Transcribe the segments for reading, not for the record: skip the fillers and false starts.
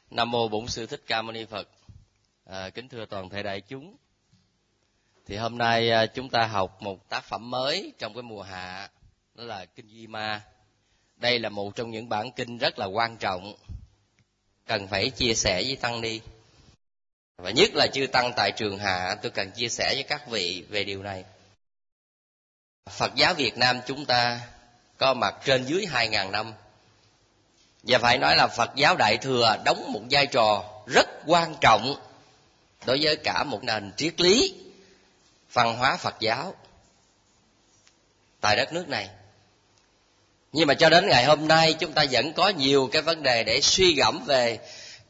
Nam mô Bổn Sư Thích Ca Mâu Ni Phật. Kính thưa toàn thể đại chúng, thì hôm nay chúng ta học một tác phẩm mới trong cái mùa hạ, đó là kinh Duy Ma. Đây là một trong những bản kinh rất là quan trọng, cần phải chia sẻ với tăng ni, và nhất là chư tăng tại Trường Hạ. Tôi cần chia sẻ với các vị về điều này. Phật giáo Việt Nam chúng ta có mặt trên dưới 2.000 năm, và phải nói là Phật giáo Đại Thừa đóng một vai trò rất quan trọng đối với cả một nền triết lý văn hóa Phật giáo tại đất nước này. Nhưng mà cho đến ngày hôm nay chúng ta vẫn có nhiều cái vấn đề để suy gẫm về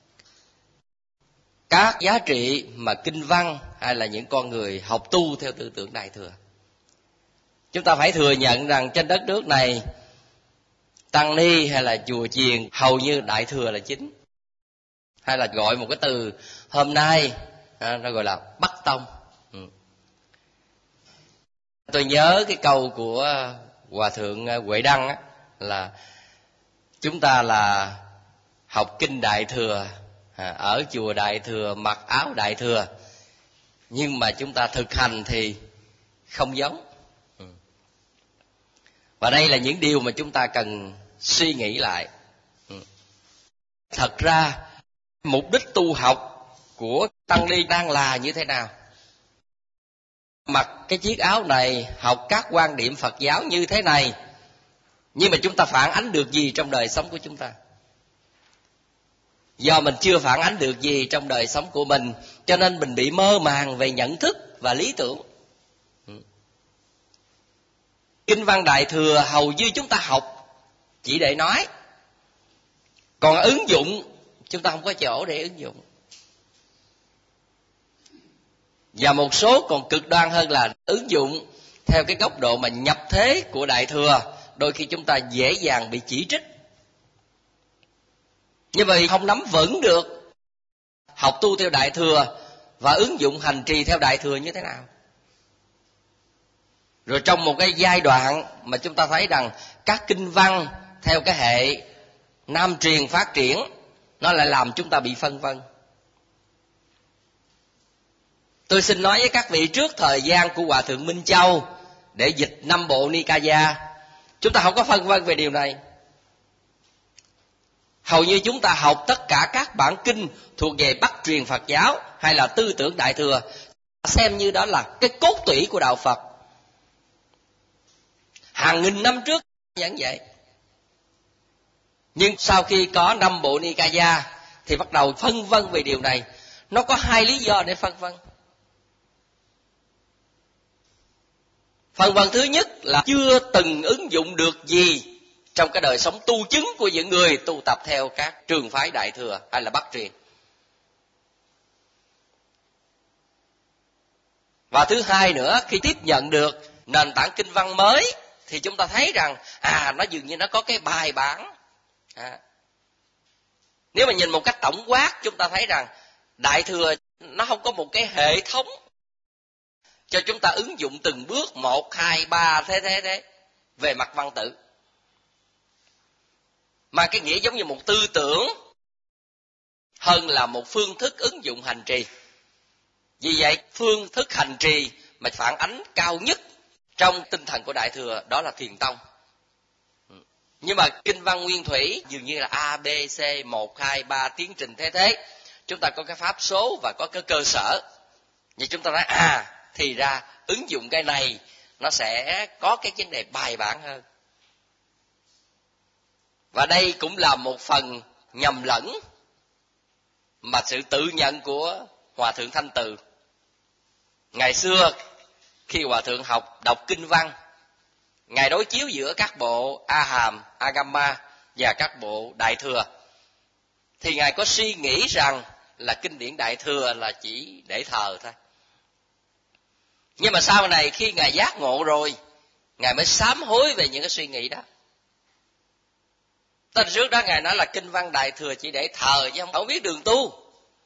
các giá trị mà kinh văn hay là những con người học tu theo tư tưởng Đại Thừa. Chúng ta phải thừa nhận rằng trên đất nước này, tăng ni hay là chùa chiền hầu như Đại Thừa là chính, hay là gọi một cái từ hôm nay nó gọi là Bắc Tông. Tôi nhớ cái câu của Hòa Thượng Huệ Đăng á, là chúng ta là học kinh Đại Thừa, ở chùa Đại Thừa, mặc áo Đại Thừa, nhưng mà chúng ta thực hành thì không giống. Và đây là những điều mà chúng ta cần suy nghĩ lại. Thật ra mục đích tu học của tăng ni đang là như thế nào? Mặc cái chiếc áo này, học các quan điểm Phật giáo như thế này, nhưng mà chúng ta phản ánh được gì trong đời sống của chúng ta? Do mình chưa phản ánh được gì trong đời sống của mình, cho nên mình bị mơ màng về nhận thức và lý tưởng. Kinh văn Đại Thừa hầu như chúng ta học chỉ để nói, còn ứng dụng chúng ta không có chỗ để ứng dụng. Và một số còn cực đoan hơn là ứng dụng theo cái góc độ mà nhập thế của Đại Thừa, đôi khi chúng ta dễ dàng bị chỉ trích. Nhưng mà không nắm vững được học tu theo Đại Thừa và ứng dụng hành trì theo Đại Thừa như thế nào. Rồi trong một cái giai đoạn mà chúng ta thấy rằng các kinh văn theo cái hệ Nam truyền phát triển, nó lại làm chúng ta bị phân vân. Tôi xin nói với các vị, trước thời gian của Hòa Thượng Minh Châu để dịch 5 bộ Nikaya, chúng ta không có phân vân về điều này. Hầu như chúng ta học tất cả các bản kinh thuộc về Bắc truyền Phật giáo hay là tư tưởng Đại Thừa, xem như đó là cái cốt tủy của đạo Phật. Hàng nghìn năm trước vẫn vậy. Nhưng sau khi có 5 bộ Nikaya thì bắt đầu phân vân về điều này. Nó có hai lý do để phân vân. Phân vân thứ nhất là chưa từng ứng dụng được gì trong cái đời sống tu chứng của những người tu tập theo các trường phái Đại Thừa hay là Bắc truyền. Và thứ hai nữa, khi tiếp nhận được nền tảng kinh văn mới thì chúng ta thấy rằng nó dường như nó có cái bài bản. Nếu mà nhìn một cách tổng quát, chúng ta thấy rằng Đại Thừa nó không có một cái hệ thống cho chúng ta ứng dụng từng bước 1, 2, 3 thế về mặt văn tự, mà cái nghĩa giống như một tư tưởng hơn là một phương thức ứng dụng hành trì. Vì vậy phương thức hành trì mà phản ánh cao nhất trong tinh thần của Đại Thừa đó là Thiền Tông. Nhưng mà kinh văn nguyên thủy dường như là A, B, C, 1, 2, 3 tiến trình thế. Chúng ta có cái pháp số và có cái cơ sở. Vậy chúng ta nói thì ra ứng dụng cái này nó sẽ có cái vấn đề bài bản hơn. Và đây cũng là một phần nhầm lẫn mà sự tự nhận của Hòa Thượng Thanh Từ. Ngày xưa khi Hòa Thượng đọc kinh văn, Ngài đối chiếu giữa các bộ A Hàm, Agama và các bộ Đại Thừa, thì Ngài có suy nghĩ rằng là kinh điển Đại Thừa là chỉ để thờ thôi. Nhưng mà sau này khi Ngài giác ngộ rồi, Ngài mới sám hối về những cái suy nghĩ đó. Tên trước đó Ngài nói là kinh văn Đại Thừa chỉ để thờ chứ không biết đường tu.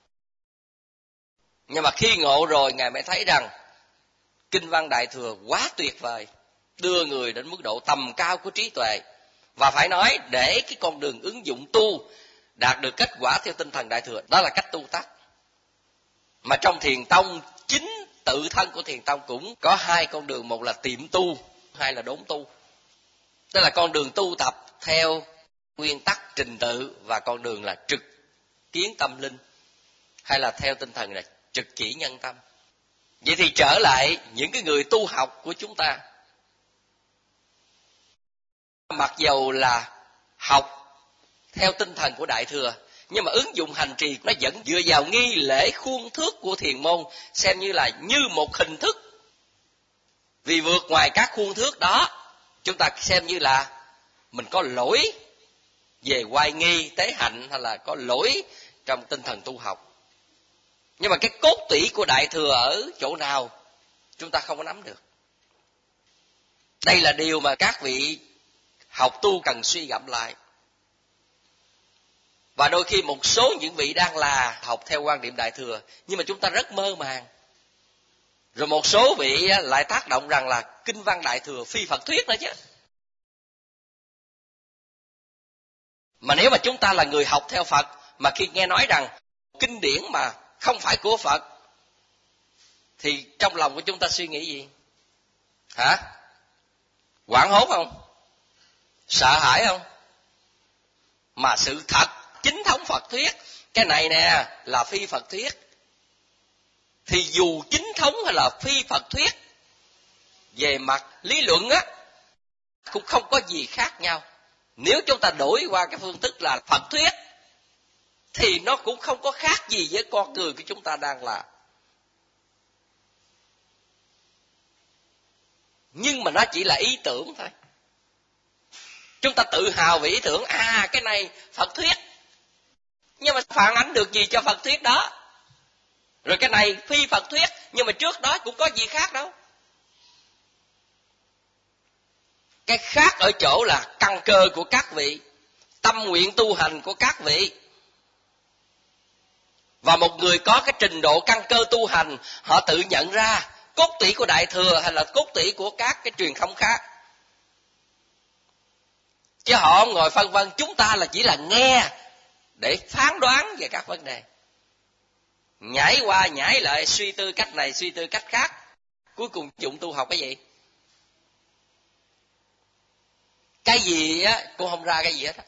Nhưng mà khi ngộ rồi, Ngài mới thấy rằng kinh văn Đại Thừa quá tuyệt vời, đưa người đến mức độ tầm cao của trí tuệ. Và phải nói để cái con đường ứng dụng tu đạt được kết quả theo tinh thần Đại Thừa. Đó là cách tu tắt. Mà trong Thiền tông, chính tự thân của Thiền tông cũng có hai con đường, một là tiệm tu, hai là đốn tu. Tức là con đường tu tập theo nguyên tắc trình tự, và con đường là trực kiến tâm linh, hay là theo tinh thần là trực chỉ nhân tâm. Vậy thì trở lại những cái người tu học của chúng ta, mặc dầu là học theo tinh thần của Đại Thừa, nhưng mà ứng dụng hành trì nó vẫn dựa vào nghi lễ khuôn thước của thiền môn, xem như là như một hình thức. Vì vượt ngoài các khuôn thước đó, chúng ta xem như là mình có lỗi về oai nghi, tế hạnh, hay là có lỗi trong tinh thần tu học. Nhưng mà cái cốt tủy của Đại Thừa ở chỗ nào chúng ta không có nắm được. Đây là điều mà các vị học tu cần suy gẫm lại. Và đôi khi một số những vị đang là học theo quan điểm Đại Thừa, nhưng mà chúng ta rất mơ màng. Rồi một số vị lại tác động rằng là kinh văn Đại Thừa phi Phật thuyết nữa chứ. Mà nếu mà chúng ta là người học theo Phật, mà khi nghe nói rằng kinh điển mà không phải của Phật, thì trong lòng của chúng ta suy nghĩ gì? Hả? Hoảng hốt không? Sợ hãi không? Mà sự thật, chính thống Phật thuyết, cái này nè là phi Phật thuyết. Thì dù chính thống hay là phi Phật thuyết, về mặt lý luận á, cũng không có gì khác nhau. Nếu chúng ta đổi qua cái phương thức là Phật thuyết, thì nó cũng không có khác gì với con người của chúng ta đang là. Nhưng mà nó chỉ là ý tưởng thôi. Chúng ta tự hào về ý tưởng, cái này Phật thuyết. Nhưng mà phản ánh được gì cho Phật thuyết đó? Rồi cái này phi Phật thuyết, nhưng mà trước đó cũng có gì khác đâu. Cái khác ở chỗ là căn cơ của các vị, tâm nguyện tu hành của các vị. Và một người có cái trình độ căn cơ tu hành, họ tự nhận ra cốt tủy của Đại Thừa hay là cốt tủy của các cái truyền thống khác. Chứ họ không ngồi phân vân, chúng ta là chỉ là nghe để phán đoán về các vấn đề. Nhảy qua nhảy lại, suy tư cách này, suy tư cách khác. Cuối cùng dụng tu học cái gì? Cái gì á, cũng không ra cái gì hết á.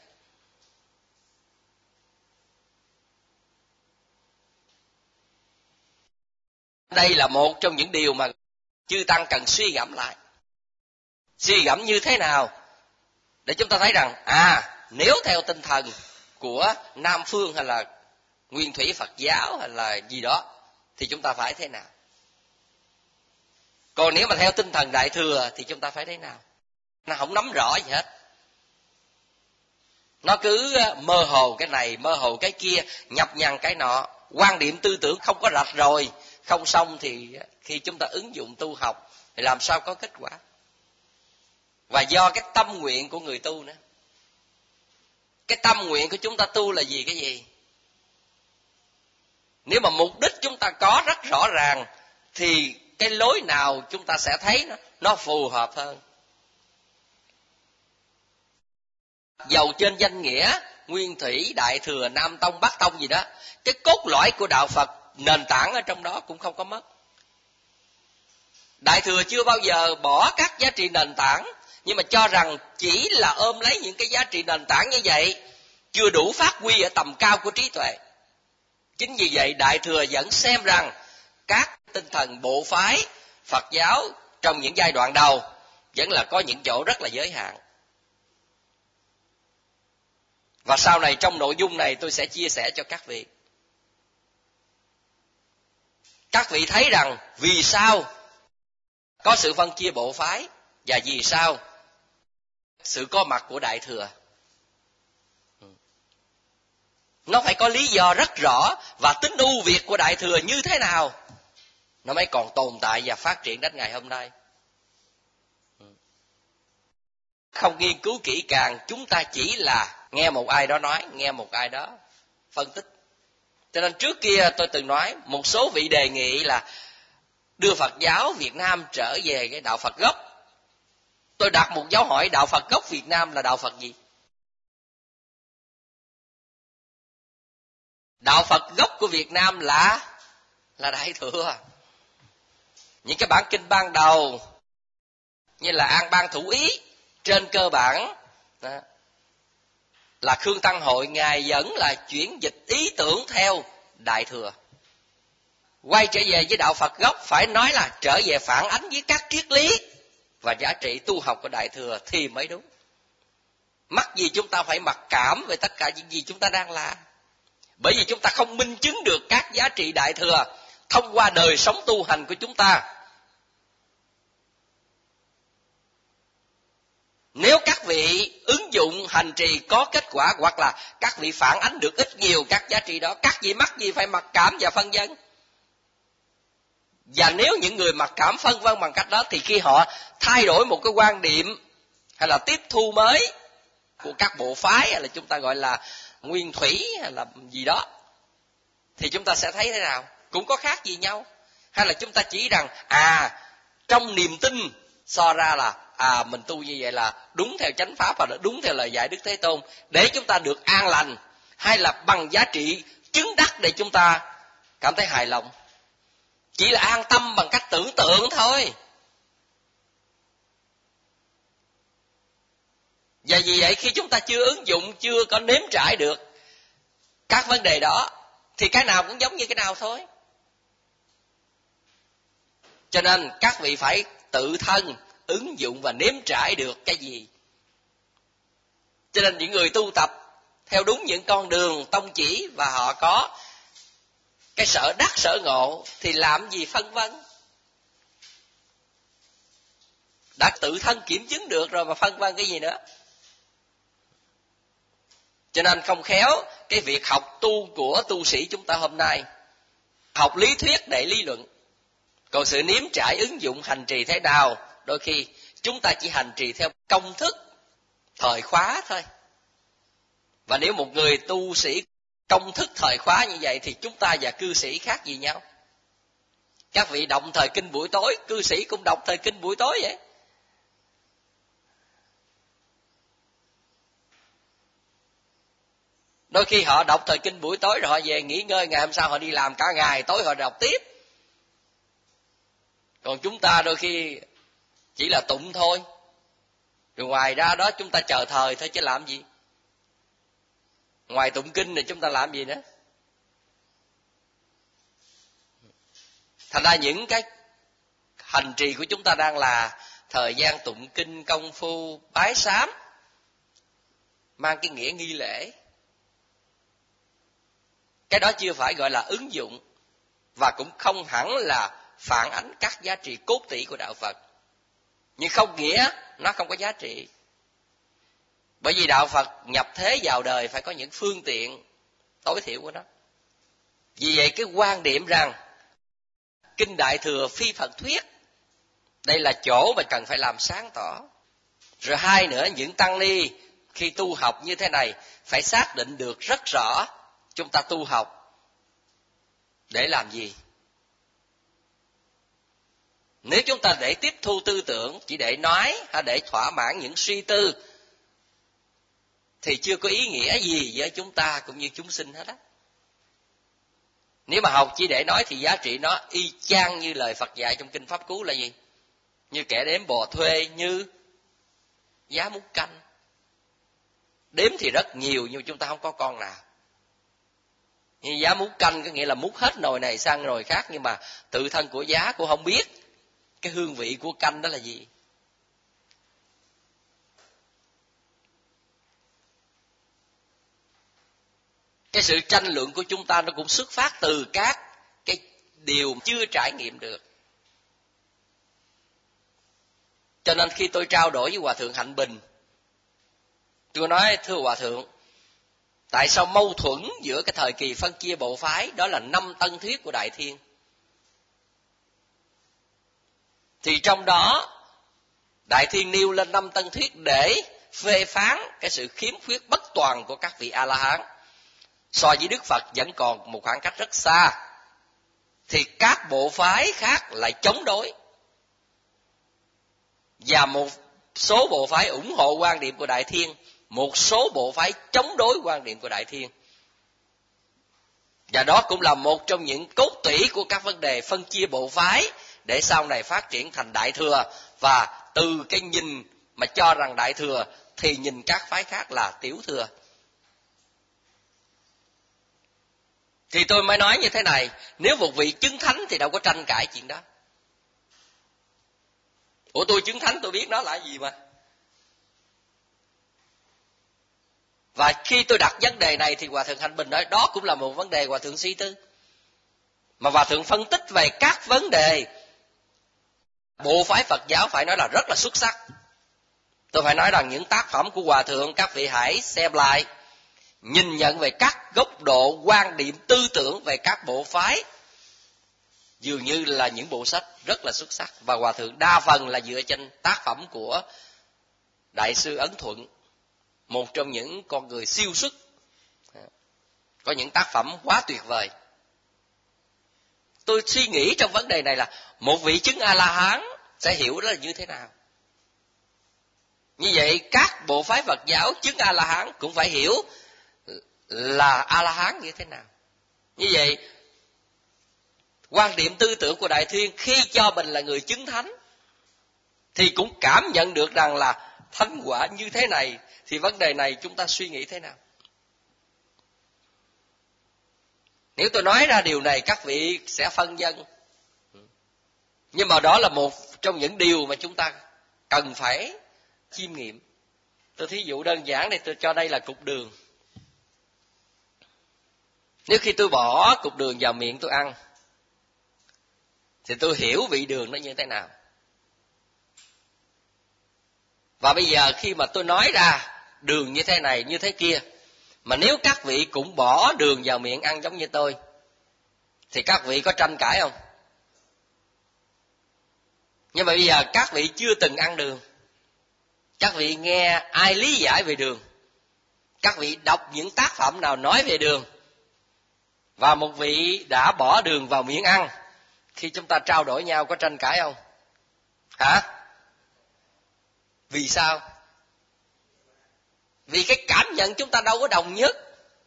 Đây là một trong những điều mà chư Tăng cần suy gẫm lại. Suy gẫm như thế nào để chúng ta thấy rằng, nếu theo tinh thần của Nam Phương hay là Nguyên Thủy Phật giáo hay là gì đó, thì chúng ta phải thế nào? Còn nếu mà theo tinh thần Đại Thừa thì chúng ta phải thế nào? Nó không nắm rõ gì hết. Nó cứ mơ hồ cái này, mơ hồ cái kia, nhập nhằng cái nọ. Quan điểm tư tưởng không có rạch rồi, không xong thì khi chúng ta ứng dụng tu học thì làm sao có kết quả? Và do cái tâm nguyện của người tu nữa. Cái tâm nguyện của chúng ta tu là gì, cái gì? Nếu mà mục đích chúng ta có rất rõ ràng, thì cái lối nào chúng ta sẽ thấy nó phù hợp hơn. Dầu trên danh nghĩa Nguyên Thủy, Đại Thừa, Nam Tông, Bắc Tông gì đó, cái cốt lõi của đạo Phật, nền tảng ở trong đó cũng không có mất. Đại Thừa chưa bao giờ bỏ các giá trị nền tảng, nhưng mà cho rằng chỉ là ôm lấy những cái giá trị nền tảng như vậy chưa đủ phát huy ở tầm cao của trí tuệ. Chính vì vậy Đại Thừa vẫn xem rằng các tinh thần bộ phái Phật giáo trong những giai đoạn đầu vẫn là có những chỗ rất là giới hạn. Và sau này trong nội dung này tôi sẽ chia sẻ cho các vị. Các vị thấy rằng vì sao có sự phân chia bộ phái, và vì sao sự có mặt của Đại Thừa. Nó phải có lý do rất rõ, và tính ưu việt của Đại Thừa như thế nào nó mới còn tồn tại và phát triển đến ngày hôm nay. Không nghiên cứu kỹ càng, chúng ta chỉ là nghe một ai đó nói, nghe một ai đó phân tích. Cho nên trước kia tôi từng nói, một số vị đề nghị là đưa Phật giáo Việt Nam trở về cái đạo Phật gốc. Tôi đặt một dấu hỏi, đạo Phật gốc Việt Nam là đạo Phật gì? Đạo Phật gốc của Việt Nam là Đại Thừa. Những cái bản kinh ban đầu như là An Bang Thủ Ý, trên cơ bản đó, là Khương Tăng Hội Ngài vẫn là chuyển dịch ý tưởng theo Đại Thừa. Quay trở về với đạo Phật gốc phải nói là trở về phản ánh với các triết lý và giá trị tu học của Đại Thừa thì mới đúng. Mắc gì chúng ta phải mặc cảm về tất cả những gì chúng ta đang làm. Bởi vì chúng ta không minh chứng được các giá trị Đại Thừa thông qua đời sống tu hành của chúng ta. Nếu các vị ứng dụng hành trì có kết quả, hoặc là các vị phản ánh được ít nhiều các giá trị đó, các vị mắc gì phải mặc cảm và phân vân. Và nếu những người mặc cảm phân vân bằng cách đó, thì khi họ thay đổi một cái quan điểm hay là tiếp thu mới của các bộ phái, hay là chúng ta gọi là nguyên thủy hay là gì đó, thì chúng ta sẽ thấy thế nào? Cũng có khác gì nhau. Hay là chúng ta chỉ rằng trong niềm tin so ra là mình tu như vậy là đúng theo chánh pháp và đúng theo lời dạy Đức Thế Tôn để chúng ta được an lành, hay là bằng giá trị chứng đắc để chúng ta cảm thấy hài lòng, chỉ là an tâm bằng cách tưởng tượng thôi. Và vì vậy khi chúng ta chưa ứng dụng, chưa có nếm trải được các vấn đề đó, thì cái nào cũng giống như cái nào thôi. Cho nên các vị phải tự thân ứng dụng và nếm trải được cái gì. Cho nên những người tu tập theo đúng những con đường tông chỉ và họ có cái sở đắc sở ngộ thì làm gì phân vân. Đã tự thân kiểm chứng được rồi mà phân vân cái gì nữa. Cho nên không khéo cái việc học tu của tu sĩ chúng ta hôm nay học lý thuyết để lý luận, còn sự nếm trải ứng dụng hành trì thế nào, đôi khi chúng ta chỉ hành trì theo công thức thời khóa thôi. Và nếu một người tu sĩ công thức thời khóa như vậy thì chúng ta và cư sĩ khác gì nhau. Các vị đọc thời kinh buổi tối, cư sĩ cũng đọc thời kinh buổi tối vậy. Đôi khi họ đọc thời kinh buổi tối rồi họ về nghỉ ngơi, ngày hôm sau họ đi làm cả ngày, tối họ đọc tiếp. Còn chúng ta đôi khi chỉ là tụng thôi. Rồi ngoài ra đó chúng ta chờ thời thôi chứ làm gì. Ngoài tụng kinh thì chúng ta làm gì nữa. Thành ra những cái hành trì của chúng ta đang là thời gian tụng kinh, công phu, bái sám, mang cái nghĩa nghi lễ. Cái đó chưa phải gọi là ứng dụng, và cũng không hẳn là phản ánh các giá trị cốt tủy của đạo Phật. Nhưng không nghĩa nó không có giá trị. Bởi vì đạo Phật nhập thế vào đời phải có những phương tiện tối thiểu của nó. Vì vậy cái quan điểm rằng Kinh Đại Thừa phi Phật thuyết, đây là chỗ mà cần phải làm sáng tỏ. Rồi hai nữa, những tăng ni khi tu học như thế này phải xác định được rất rõ chúng ta tu học để làm gì. Nếu chúng ta để tiếp thu tư tưởng chỉ để nói hay để thỏa mãn những suy tư thì chưa có ý nghĩa gì với chúng ta cũng như chúng sinh hết á. Nếu mà học chỉ để nói thì giá trị nó y chang như lời Phật dạy trong Kinh Pháp Cú là gì? Như kẻ đếm bò thuê, như giá múc canh. Đếm thì rất nhiều nhưng chúng ta không có con nào. Như giá múc canh có nghĩa là múc hết nồi này sang nồi khác, nhưng mà tự thân của giá cũng không biết cái hương vị của canh đó là gì. Cái sự tranh luận của chúng ta nó cũng xuất phát từ các cái điều chưa trải nghiệm được. Cho nên khi tôi trao đổi với Hòa Thượng Hạnh Bình, tôi nói thưa Hòa Thượng, tại sao mâu thuẫn giữa cái thời kỳ phân chia bộ phái đó là 5 tân thuyết của Đại Thiên? Thì trong đó Đại Thiên nêu lên 5 tân thuyết để phê phán cái sự khiếm khuyết bất toàn của các vị A-la-hán. So với Đức Phật vẫn còn một khoảng cách rất xa. Thì các bộ phái khác lại chống đối. Và một số bộ phái ủng hộ quan điểm của Đại Thiên, một số bộ phái chống đối quan điểm của Đại Thiên. Và đó cũng là một trong những cốt tủy của các vấn đề phân chia bộ phái để sau này phát triển thành đại thừa. Và từ cái nhìn mà cho rằng đại thừa thì nhìn các phái khác là tiểu thừa. Thì tôi mới nói như thế này, nếu một vị chứng thánh thì đâu có tranh cãi chuyện đó. Ủa tôi chứng thánh tôi biết nó là gì mà. Và khi tôi đặt vấn đề này thì Hòa Thượng Thanh Bình nói đó cũng là một vấn đề Hòa Thượng suy tư. Mà Hòa Thượng phân tích về các vấn đề bộ phái Phật giáo phải nói là rất là xuất sắc. Tôi phải nói rằng những tác phẩm của Hòa Thượng các vị hãy xem lại, nhìn nhận về các góc độ quan điểm tư tưởng về các bộ phái, dường như là những bộ sách rất là xuất sắc. Và Hòa Thượng đa phần là dựa trên tác phẩm của Đại sư Ấn Thuận, một trong những con người siêu xuất, có những tác phẩm quá tuyệt vời. Tôi suy nghĩ trong vấn đề này là một vị chứng A-la-hán sẽ hiểu đó là như thế nào. Như vậy các bộ phái Phật giáo chứng A-la-hán cũng phải hiểu là A-la-hán như thế nào. Như vậy quan điểm tư tưởng của Đại Thiên khi cho mình là người chứng thánh thì cũng cảm nhận được rằng là thánh quả như thế này. Thì vấn đề này chúng ta suy nghĩ thế nào? Nếu tôi nói ra điều này các vị sẽ phân vân. Nhưng mà đó là một trong những điều mà chúng ta cần phải chiêm nghiệm. Tôi thí dụ đơn giản này, tôi cho đây là cục đường. Nếu khi tôi bỏ cục đường vào miệng tôi ăn thì tôi hiểu vị đường nó như thế nào. Và bây giờ khi mà tôi nói ra đường như thế này như thế kia, mà nếu các vị cũng bỏ đường vào miệng ăn giống như tôi thì các vị có tranh cãi không? Nhưng mà bây giờ các vị chưa từng ăn đường, các vị nghe ai lý giải về đường, các vị đọc những tác phẩm nào nói về đường, và một vị đã bỏ đường vào miệng ăn, khi chúng ta trao đổi nhau có tranh cãi không? Hả? Vì sao? Vì cái cảm nhận chúng ta đâu có đồng nhất.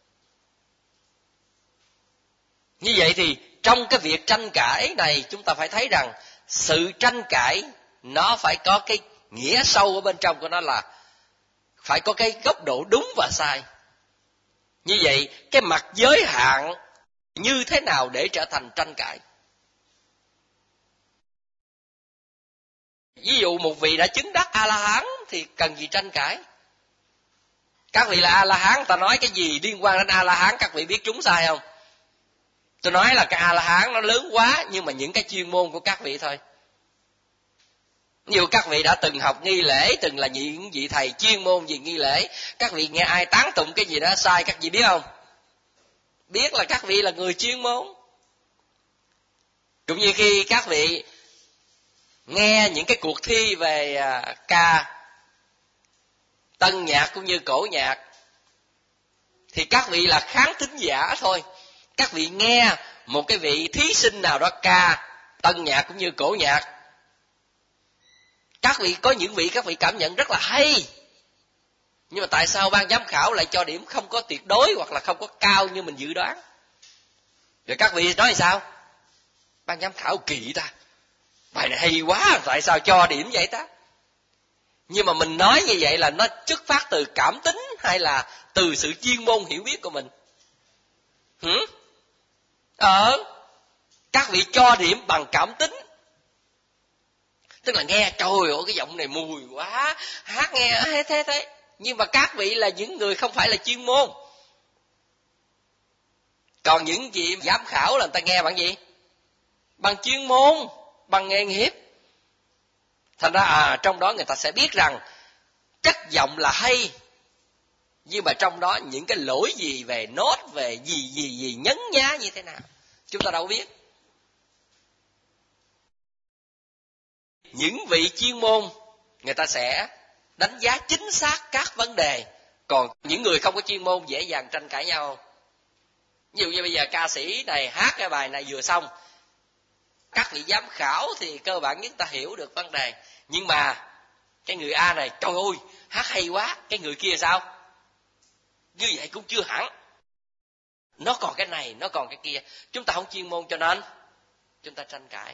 Như vậy thì trong cái việc tranh cãi này chúng ta phải thấy rằng sự tranh cãi nó phải có cái nghĩa sâu ở bên trong của nó, là phải có cái góc độ đúng và sai. Như vậy cái mặt giới hạn như thế nào để trở thành tranh cãi? Ví dụ một vị đã chứng đắc A-la-hán thì cần gì tranh cãi? Các vị là A-la-hán, ta nói cái gì liên quan đến A-la-hán các vị biết trúng sai không? Tôi nói là cái A-la-hán nó lớn quá, nhưng mà những cái chuyên môn của các vị thôi. Ví dụ các vị đã từng học nghi lễ, từng là những vị thầy chuyên môn về nghi lễ, các vị nghe ai tán tụng cái gì đó sai các vị biết không? Biết là các vị là người chuyên môn. Cũng như khi các vị nghe những cái cuộc thi về ca tân nhạc cũng như cổ nhạc thì các vị là khán thính giả thôi. Các vị nghe một cái vị thí sinh nào đó ca tân nhạc cũng như cổ nhạc, các vị có những vị các vị cảm nhận rất là hay, nhưng mà tại sao ban giám khảo lại cho điểm không có tuyệt đối hoặc là không có cao như mình dự đoán? Rồi các vị nói sao? Ban giám khảo kỳ ta, bài này hay quá, tại sao cho điểm vậy ta? Nhưng mà mình nói như vậy là nó xuất phát từ cảm tính hay là từ sự chuyên môn hiểu biết của mình? Các vị cho điểm bằng cảm tính. Tức là nghe trời ơi cái giọng này mùi quá, hát nghe thế. Nhưng mà các vị là những người không phải là chuyên môn. Còn những vị giám khảo là người ta nghe bằng gì? Bằng chuyên môn, bằng nghề nghiệp. Thành ra trong đó người ta sẽ biết rằng chất giọng là hay, nhưng mà trong đó những cái lỗi gì về nốt, về gì nhấn nhá như thế nào chúng ta đâu biết. Những vị chuyên môn người ta sẽ đánh giá chính xác các vấn đề, còn những người không có chuyên môn dễ dàng tranh cãi nhau không? Ví dụ như bây giờ ca sĩ này hát cái bài này vừa xong, các vị giám khảo thì cơ bản nhất ta hiểu được vấn đề, nhưng mà cái người A này trời ơi hát hay quá, cái người kia sao? Như vậy cũng chưa hẳn. nó còn cái này, nó còn cái kia. Chúng ta không chuyên môn cho nên chúng ta tranh cãi.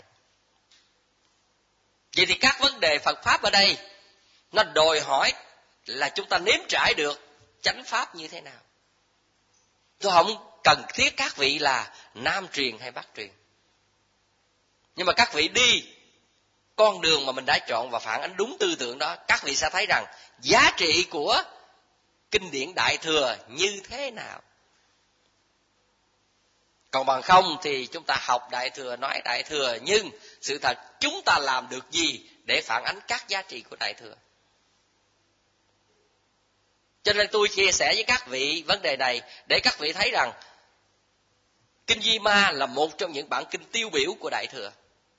Vậy thì các vấn đề Phật Pháp ở đây nó đòi hỏi là chúng ta nếm trải được chánh Pháp như thế nào. Tôi không cần thiết các vị là Nam truyền hay Bắc truyền. Nhưng mà các vị đi con đường mà mình đã chọn và phản ánh đúng tư tưởng đó, các vị sẽ thấy rằng giá trị của kinh điển Đại Thừa như thế nào. Còn bằng không thì chúng ta học Đại Thừa, nói Đại Thừa, nhưng sự thật chúng ta làm được gì để phản ánh các giá trị của Đại Thừa. Cho nên tôi chia sẻ với các vị vấn đề này để các vị thấy rằng Kinh Di Ma là một trong những bản kinh tiêu biểu của Đại Thừa.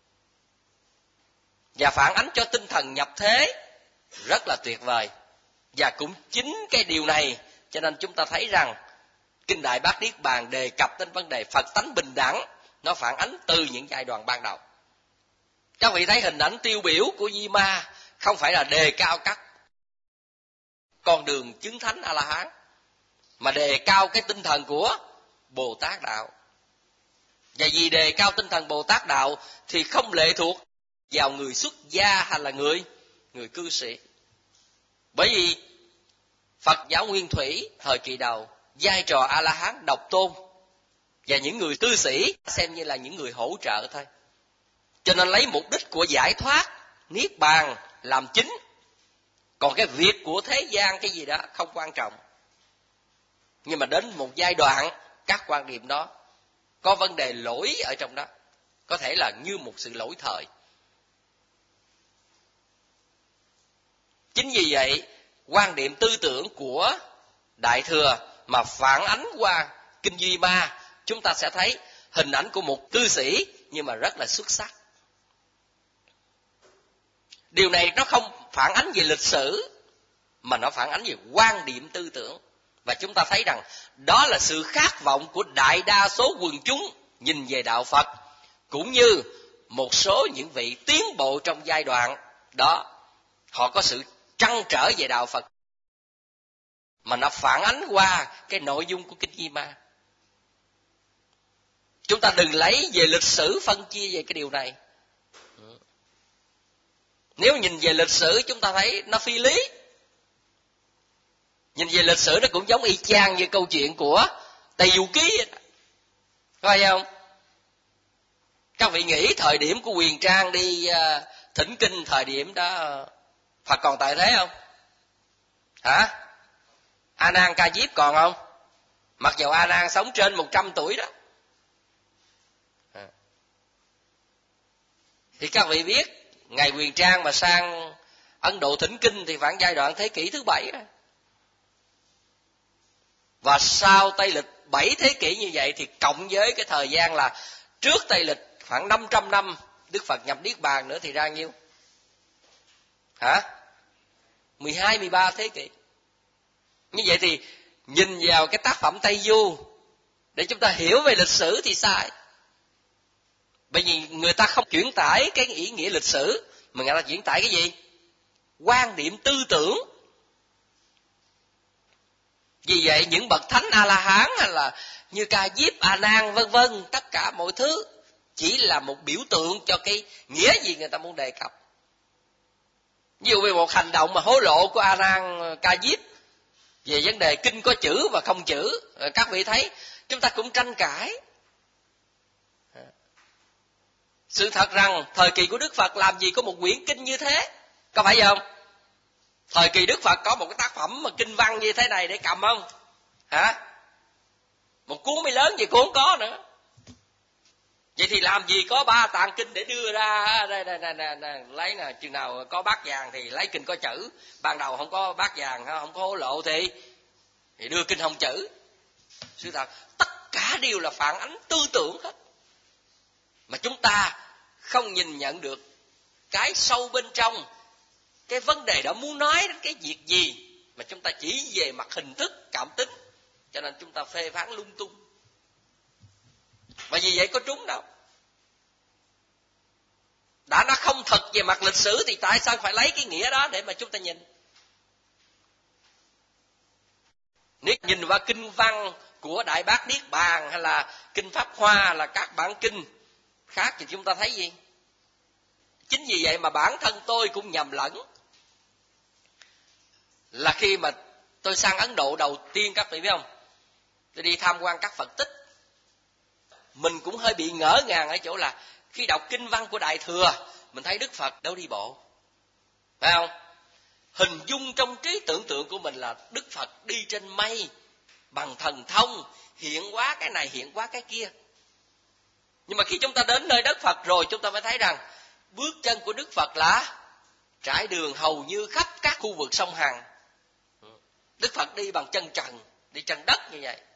Và phản ánh cho tinh thần nhập thế rất là tuyệt vời. Và cũng chính cái điều này cho nên chúng ta thấy rằng Kinh Đại Bát Niết Bàn đề cập đến vấn đề Phật tánh bình đẳng, nó phản ánh từ những giai đoạn ban đầu. Các vị thấy hình ảnh tiêu biểu của Di Ma không phải là đề cao các con đường chứng thánh A-la-hán, mà đề cao cái tinh thần của Bồ Tát Đạo. Và vì đề cao tinh thần Bồ Tát Đạo thì không lệ thuộc vào người xuất gia hay là người cư sĩ. Bởi vì Phật giáo Nguyên Thủy thời kỳ đầu, vai trò A-la-hán độc tôn, và những người cư sĩ xem như là những người hỗ trợ thôi. Cho nên lấy mục đích của giải thoát, Niết Bàn làm chính. Còn cái việc của thế gian cái gì đó không quan trọng. Nhưng mà đến một giai đoạn, các quan điểm đó có vấn đề lỗi ở trong đó. Có thể là như một sự lỗi thời. Chính vì vậy, quan điểm tư tưởng của Đại Thừa mà phản ánh qua Kinh Di Ma, chúng ta sẽ thấy hình ảnh của một cư sĩ nhưng mà rất là xuất sắc. Điều này nó không phản ánh về lịch sử, mà nó phản ánh về quan điểm tư tưởng. Và chúng ta thấy rằng đó là sự khát vọng của đại đa số quần chúng nhìn về đạo Phật, cũng như một số những vị tiến bộ trong giai đoạn đó, họ có sự trăn trở về đạo Phật, mà nó phản ánh qua cái nội dung của Kinh Di Ma. Chúng ta đừng lấy về lịch sử phân chia về cái điều này. Nếu nhìn về lịch sử chúng ta thấy nó phi lý. Nhìn về lịch sử nó cũng giống y chang như câu chuyện của Tây Du Ký. Có phải không? Các vị nghĩ thời điểm của Huyền Trang đi thỉnh kinh thời điểm đó Phật còn tại thế không? Hả? A Nan Ca Diếp còn không? Mặc dù A Nan sống trên 100 tuổi đó. Thì các vị biết ngày Huyền Trang mà sang Ấn Độ thỉnh kinh thì khoảng giai đoạn thế kỷ thứ 7 đó. Và sau Tây lịch 7 thế kỷ như vậy thì cộng với cái thời gian là trước Tây lịch khoảng 500 năm Đức Phật nhập Niết Bàn nữa thì ra nhiêu? Hả? 12, 13 thế kỷ. Như vậy thì nhìn vào cái tác phẩm Tây Du để chúng ta hiểu về lịch sử thì sai. Bởi vì người ta không chuyển tải cái ý nghĩa lịch sử, mà người ta chuyển tải cái gì? Quan điểm tư tưởng. Vì vậy những bậc thánh A-la-hán hay là như Ca Diếp, A Nan vân vân, tất cả mọi thứ chỉ là một biểu tượng cho cái nghĩa gì người ta muốn đề cập. Ví dụ về một hành động mà hối lộ của A Nan, Ca Diếp về vấn đề kinh có chữ và không chữ, các vị thấy chúng ta cũng tranh cãi. Sự thật rằng thời kỳ của Đức Phật làm gì có một quyển kinh như thế, có phải không? Thời kỳ Đức Phật có một cái tác phẩm mà kinh văn như thế này để cầm không? Hả? Một cuốn mới lớn gì cũng không có nữa. Vậy thì làm gì có 3 tạng kinh để đưa ra đây, lấy nè, chừng nào có bát vàng thì lấy kinh có chữ, ban đầu không có bát vàng, không có hối lộ thì đưa kinh không chữ. Sự thật tất cả đều là phản ánh tư tưởng hết, mà chúng ta không nhìn nhận được cái sâu bên trong cái vấn đề đó muốn nói đến cái việc gì, mà chúng ta chỉ về mặt hình thức cảm tính, cho nên chúng ta phê phán lung tung. Và vì vậy có trúng đâu. Đã nó không thật về mặt lịch sử thì tại sao phải lấy cái nghĩa đó để mà chúng ta nhìn? Nếu nhìn vào kinh văn của Đại Bát Niết Bàn hay là kinh Pháp Hoa hay là các bản kinh khác thì chúng ta thấy gì? Chính vì vậy mà bản thân tôi cũng nhầm lẫn. Là khi mà tôi sang Ấn Độ đầu tiên, các vị biết không, tôi đi tham quan các Phật tích, mình cũng hơi bị ngỡ ngàng ở chỗ là khi đọc kinh văn của Đại Thừa, mình thấy Đức Phật đâu đi bộ, phải không? Hình dung trong trí tưởng tượng của mình là Đức Phật đi trên mây bằng thần thông, hiện hóa cái này hiện hóa cái kia. Nhưng mà khi chúng ta đến nơi đất Phật rồi, chúng ta mới thấy rằng bước chân của Đức Phật là trải đường hầu như khắp các khu vực sông Hằng. Đức Phật đi bằng chân trần, đi chân đất như vậy.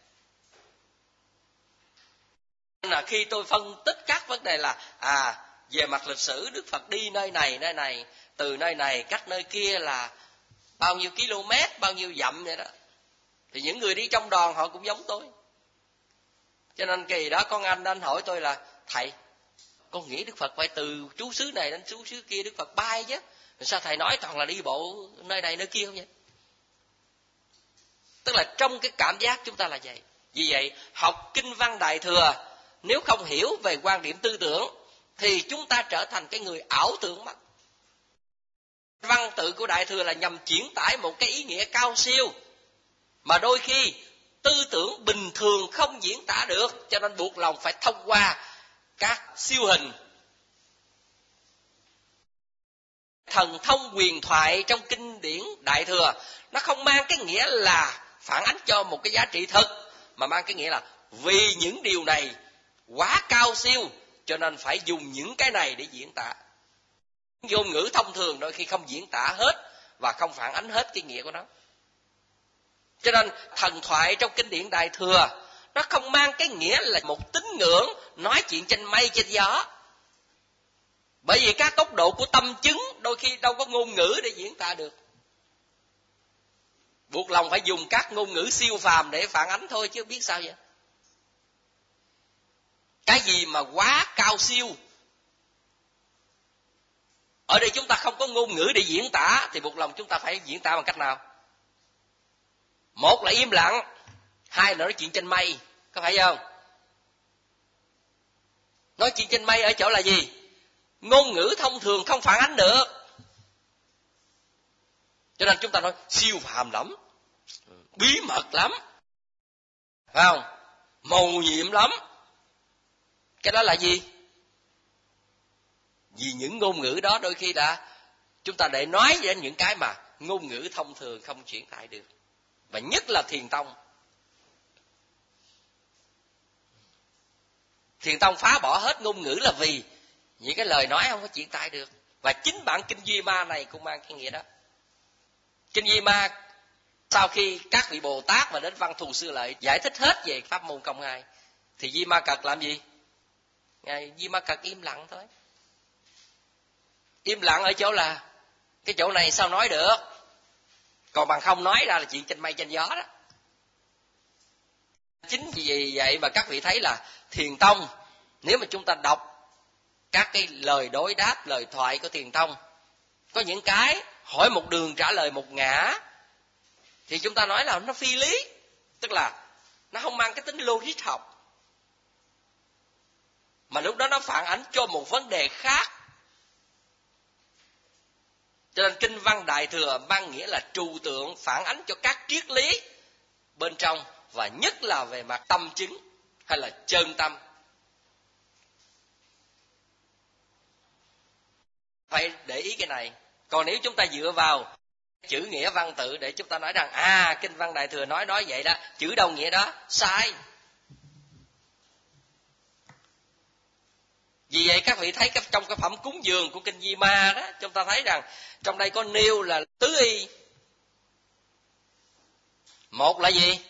Nên là khi tôi phân tích các vấn đề là về mặt lịch sử Đức Phật đi nơi này, từ nơi này cách nơi kia là bao nhiêu km, bao nhiêu dặm vậy đó, thì những người đi trong đoàn họ cũng giống tôi. Cho nên kỳ đó con anh hỏi tôi là: thầy, con nghĩ Đức Phật phải từ chú xứ này đến chú xứ kia Đức Phật bay chứ, sao thầy nói toàn là đi bộ nơi này nơi kia không vậy? Tức là trong cái cảm giác chúng ta là vậy. Vì vậy học kinh văn Đại Thừa, nếu không hiểu về quan điểm tư tưởng thì chúng ta trở thành cái người ảo tưởng mất. Văn tự của Đại Thừa là nhằm chuyển tải một cái ý nghĩa cao siêu mà đôi khi tư tưởng bình thường không diễn tả được, cho nên buộc lòng phải thông qua các siêu hình. Thần thông huyền thoại trong kinh điển Đại Thừa nó không mang cái nghĩa là phản ánh cho một cái giá trị thực, mà mang cái nghĩa là vì những điều này quá cao siêu cho nên phải dùng những cái này để diễn tả. Ngôn ngữ thông thường đôi khi không diễn tả hết và không phản ánh hết cái nghĩa của nó. Cho nên thần thoại trong kinh điển Đại Thừa nó không mang cái nghĩa là một tín ngưỡng nói chuyện trên mây trên gió. Bởi vì các tốc độ của tâm chứng đôi khi đâu có ngôn ngữ để diễn tả được. Buộc lòng phải dùng các ngôn ngữ siêu phàm để phản ánh thôi, chứ biết sao vậy. Cái gì mà quá cao siêu, ở đây chúng ta không có ngôn ngữ để diễn tả, thì buộc lòng chúng ta phải diễn tả bằng cách nào? Một là im lặng, hai là nói chuyện trên mây, có phải không? Nói chuyện trên mây ở chỗ là gì? Ngôn ngữ thông thường không phản ánh được, cho nên chúng ta nói siêu phàm lắm, bí mật lắm, phải không? Mầu nhiệm lắm. Cái đó là gì? Vì những ngôn ngữ đó đôi khi đã chúng ta để nói đến những cái mà ngôn ngữ thông thường không chuyển tải được. Và nhất là Thiền Tông. Thiền Tông phá bỏ hết ngôn ngữ là vì những cái lời nói không có chuyển tải được. Và chính bản Kinh Duy Ma này cũng mang cái nghĩa đó. Kinh Duy Ma sau khi các vị Bồ Tát mà đến Văn Thù Sư Lợi giải thích hết về pháp môn công hai, thì Duy Ma Cật làm gì? Ngài Duy Ma Cật im lặng thôi. Im lặng ở chỗ là cái chỗ này sao nói được, còn bằng không nói ra là chuyện trên mây trên gió đó. Chính vì vậy mà các vị thấy là Thiền Tông, nếu mà chúng ta đọc các cái lời đối đáp, lời thoại của Thiền Tông, có những cái hỏi một đường trả lời một ngã, thì chúng ta nói là nó phi lý, tức là nó không mang cái tính logic học, mà lúc đó nó phản ánh cho một vấn đề khác. Cho nên kinh văn Đại Thừa mang nghĩa là trừu tượng, phản ánh cho các triết lý bên trong, và nhất là về mặt tâm chứng hay là chân tâm. Phải để ý cái này. Còn nếu chúng ta dựa vào chữ nghĩa văn tự để chúng ta nói rằng kinh văn Đại Thừa nói vậy đó, chữ đồng nghĩa đó, sai. Vì vậy các vị thấy trong cái phẩm cúng dường của kinh Di Ma đó, chúng ta thấy rằng trong đây có nêu là tứ y. Một là gì?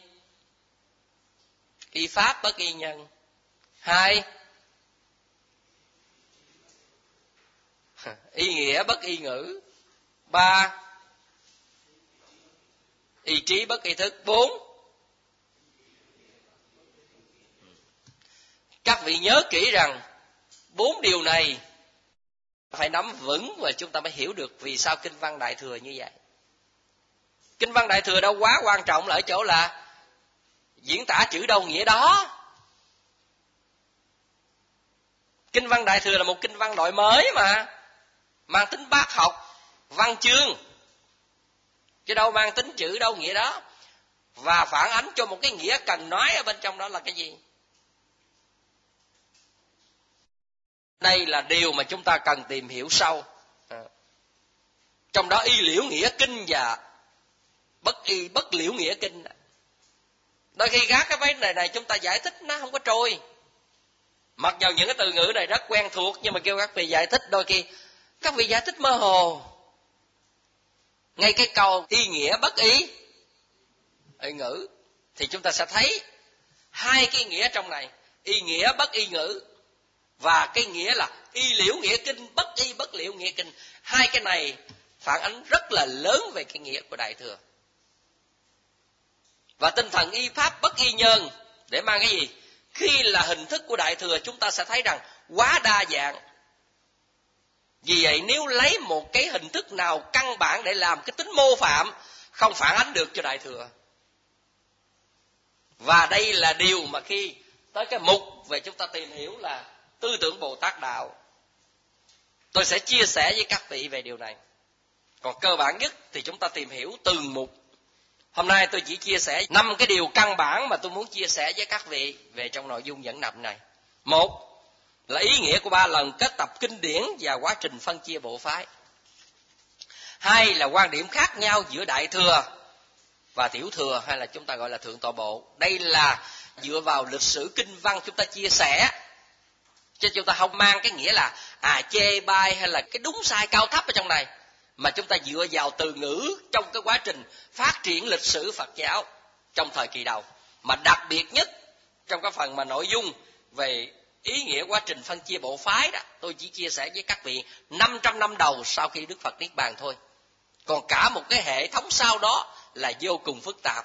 Y pháp bất y nhân. Hai, y nghĩa bất y ngữ. Ba, y trí bất y thức. Bốn, các vị nhớ kỹ rằng 4 điều này phải nắm vững và chúng ta mới hiểu được vì sao kinh văn Đại Thừa như vậy. Kinh văn Đại Thừa đâu quá quan trọng là ở chỗ là diễn tả chữ đâu nghĩa đó. Kinh văn Đại Thừa là một kinh văn loại mới mà, mang tính bác học, văn chương, chứ đâu mang tính chữ đâu nghĩa đó. Và phản ánh cho một cái nghĩa cần nói ở bên trong đó là cái gì? Đây là điều mà chúng ta cần tìm hiểu sâu. Trong đó y liễu nghĩa kinh và bất liễu nghĩa kinh. Đôi khi các cái vấn đề này chúng ta giải thích nó không có trôi. Mặc dù những cái từ ngữ này rất quen thuộc, nhưng mà kêu các vị giải thích, đôi khi các vị giải thích mơ hồ. Ngay cái câu y nghĩa bất y ngữ thì chúng ta sẽ thấy hai cái nghĩa trong này, y nghĩa bất y ngữ, và cái nghĩa là y liễu nghĩa kinh, bất liễu nghĩa kinh. Hai cái này phản ánh rất là lớn về cái nghĩa của Đại Thừa. Và tinh thần y pháp bất y nhân để mang cái gì? Khi là hình thức của Đại Thừa chúng ta sẽ thấy rằng quá đa dạng. Vì vậy nếu lấy một cái hình thức nào căn bản để làm cái tính mô phạm, không phản ánh được cho Đại Thừa. Và đây là điều mà khi tới cái mục về chúng ta tìm hiểu là tư tưởng Bồ Tát Đạo, tôi sẽ chia sẻ với các vị về điều này. Còn cơ bản nhất thì chúng ta tìm hiểu từng mục. Hôm nay tôi chỉ chia sẻ 5 cái điều căn bản mà tôi muốn chia sẻ với các vị về trong nội dung dẫn nằm này. Một là ý nghĩa của 3 lần kết tập kinh điển và quá trình phân chia bộ phái. Hai là quan điểm khác nhau giữa Đại Thừa và Tiểu Thừa, hay là chúng ta gọi là Thượng Tọa Bộ. Đây là dựa vào lịch sử kinh văn chúng ta chia sẻ, chứ chúng ta không mang cái nghĩa là chê bai hay là cái đúng sai cao thấp ở trong này, mà chúng ta dựa vào từ ngữ trong cái quá trình phát triển lịch sử Phật giáo trong thời kỳ đầu. Mà đặc biệt nhất trong cái phần mà nội dung về ý nghĩa quá trình phân chia bộ phái đó, tôi chỉ chia sẻ với các vị 500 năm đầu sau khi Đức Phật Niết Bàn thôi. Còn cả một cái hệ thống sau đó là vô cùng phức tạp.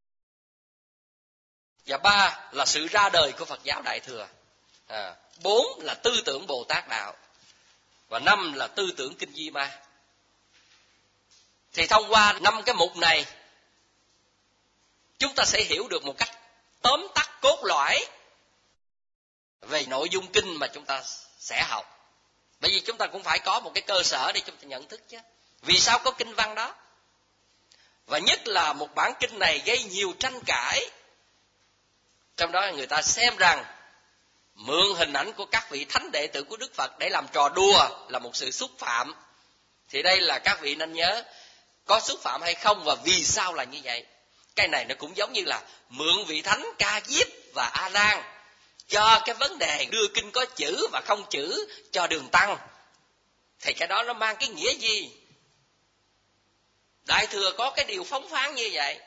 Và 3 là sự ra đời của Phật giáo Đại Thừa. 4 là tư tưởng Bồ Tát Đạo. Và 5 là tư tưởng Kinh Di Ma. Thì thông qua 5 cái mục này, chúng ta sẽ hiểu được một cách tóm tắt cốt lõi về nội dung kinh mà chúng ta sẽ học. Bởi vì chúng ta cũng phải có một cái cơ sở để chúng ta nhận thức chứ. Vì sao có kinh văn đó? Và nhất là một bản kinh này gây nhiều tranh cãi. Trong đó người ta xem rằng mượn hình ảnh của các vị thánh đệ tử của Đức Phật để làm trò đùa là một sự xúc phạm. Thì đây là các vị nên nhớ, có xúc phạm hay không và vì sao là như vậy. Cái này nó cũng giống như là mượn vị thánh Ca Diếp và A Nan cho cái vấn đề đưa kinh có chữ và không chữ cho Đường Tăng. Thì cái đó nó mang cái nghĩa gì? Đại Thừa có cái điều phóng phán như vậy.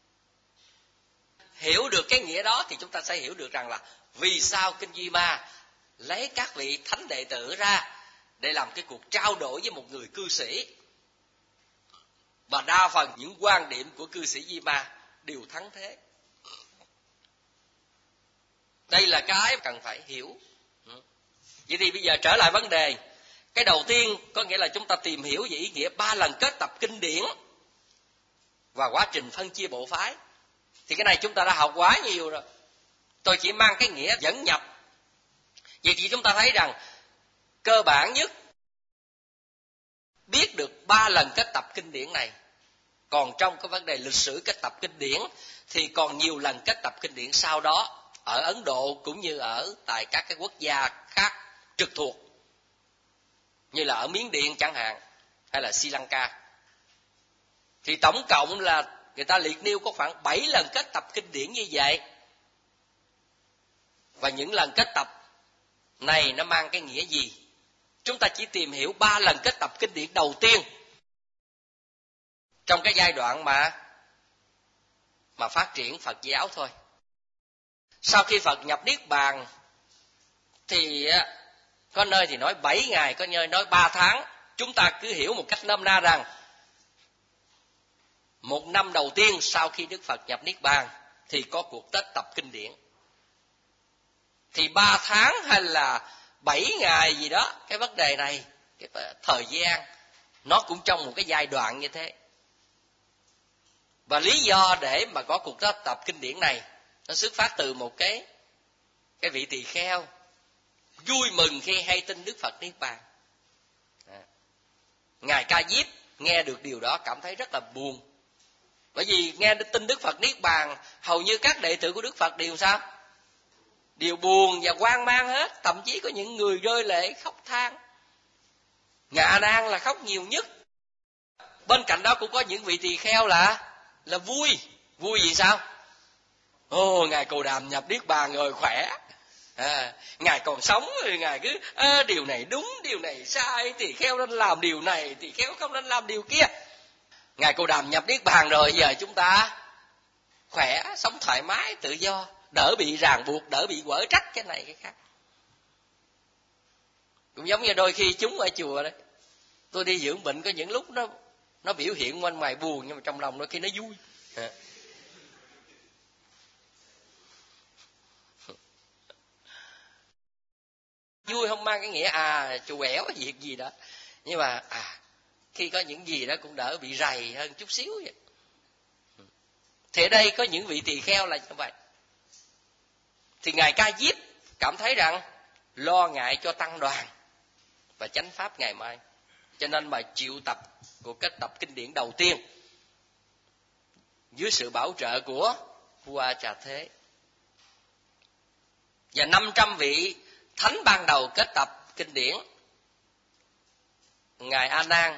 Hiểu được cái nghĩa đó thì chúng ta sẽ hiểu được rằng là vì sao Kinh Di Ma lấy các vị thánh đệ tử ra để làm cái cuộc trao đổi với một người cư sĩ. Và đa phần những quan điểm của cư sĩ Di Ma đều thắng thế. Đây là cái cần phải hiểu. Vậy thì bây giờ trở lại vấn đề. Cái đầu tiên có nghĩa là chúng ta tìm hiểu về ý nghĩa 3 lần kết tập kinh điển và quá trình phân chia bộ phái. Thì cái này chúng ta đã học quá nhiều rồi. Tôi chỉ mang cái nghĩa dẫn nhập. Vậy thì chúng ta thấy rằng cơ bản nhất biết được 3 lần kết tập kinh điển này. Còn trong cái vấn đề lịch sử kết tập kinh điển thì còn nhiều lần kết tập kinh điển sau đó ở Ấn Độ cũng như ở tại các cái quốc gia khác trực thuộc, như là ở Miến Điện chẳng hạn, hay là Sri Lanka. Thì tổng cộng là người ta liệt nêu có khoảng 7 lần kết tập kinh điển như vậy. Và những lần kết tập này nó mang cái nghĩa gì? Chúng ta chỉ tìm hiểu 3 lần kết tập kinh điển đầu tiên trong cái giai đoạn mà phát triển Phật giáo thôi. Sau khi Phật nhập Niết Bàn thì có nơi thì nói 7 ngày, có nơi nói 3 tháng. Chúng ta cứ hiểu một cách nôm na rằng 1 năm đầu tiên sau khi Đức Phật nhập Niết Bàn thì có cuộc kết tập kinh điển. Thì 3 tháng hay là 7 ngày gì đó, cái vấn đề này, cái thời gian nó cũng trong một cái giai đoạn như thế. Và lý do để mà có cuộc kết tập kinh điển này Nó xuất phát từ một cái vị tỳ kheo vui mừng khi hay tin Đức Phật Niết Bàn. Ngài Ca Diếp nghe được điều đó cảm thấy rất là buồn. Bởi vì nghe tin Đức Phật Niết Bàn, hầu như các đệ tử của Đức Phật đều sao? Đều buồn và hoang mang hết, thậm chí có những người rơi lệ khóc than. Ngài A Nan là khóc nhiều nhất. Bên cạnh đó cũng có những vị tỳ kheo là vui. Vui vì sao? Ngài Cồ Đàm nhập Niết Bàn rồi khỏe. Ngài còn sống rồi ngài cứ điều này đúng, điều này sai, tỳ kheo nên làm điều này, tỳ kheo không nên làm điều kia. Ngài Cồ Đàm nhập Niết Bàn rồi, giờ chúng ta khỏe, sống thoải mái, tự do, đỡ bị ràng buộc, đỡ bị quở trách cái này cái khác. Cũng giống như đôi khi chúng ở chùa đấy, tôi đi dưỡng bệnh có những lúc nó biểu hiện bên ngoài buồn, nhưng mà trong lòng đôi khi nó vui. Vui không mang cái nghĩa chù ẻo việc gì đó, nhưng mà khi có những gì đó cũng đỡ bị rầy hơn chút xíu vậy. Thì ở đây có những vị tỳ kheo là như vậy. Thì Ngài Ca Diếp cảm thấy rằng lo ngại cho tăng đoàn và chánh pháp ngày mai, cho nên mà chịu tập của kết tập kinh điển đầu tiên dưới sự bảo trợ của vua A Trà Thế. Và 500 vị thánh ban đầu kết tập kinh điển. Ngài A Nan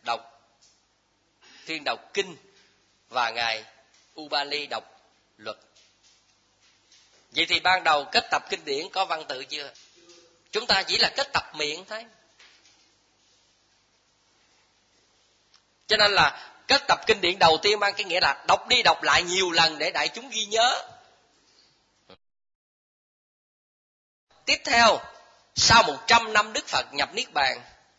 tuyên đọc kinh và ngài Ubali đọc luật. Vậy thì ban đầu kết tập kinh điển có văn tự chưa? Chúng ta chỉ là kết tập miệng thôi. Cho nên là kết tập kinh điển đầu tiên mang cái nghĩa là đọc đi đọc lại nhiều lần để đại chúng ghi nhớ. Tiếp theo, sau 100 năm Đức Phật nhập Niết Bàn,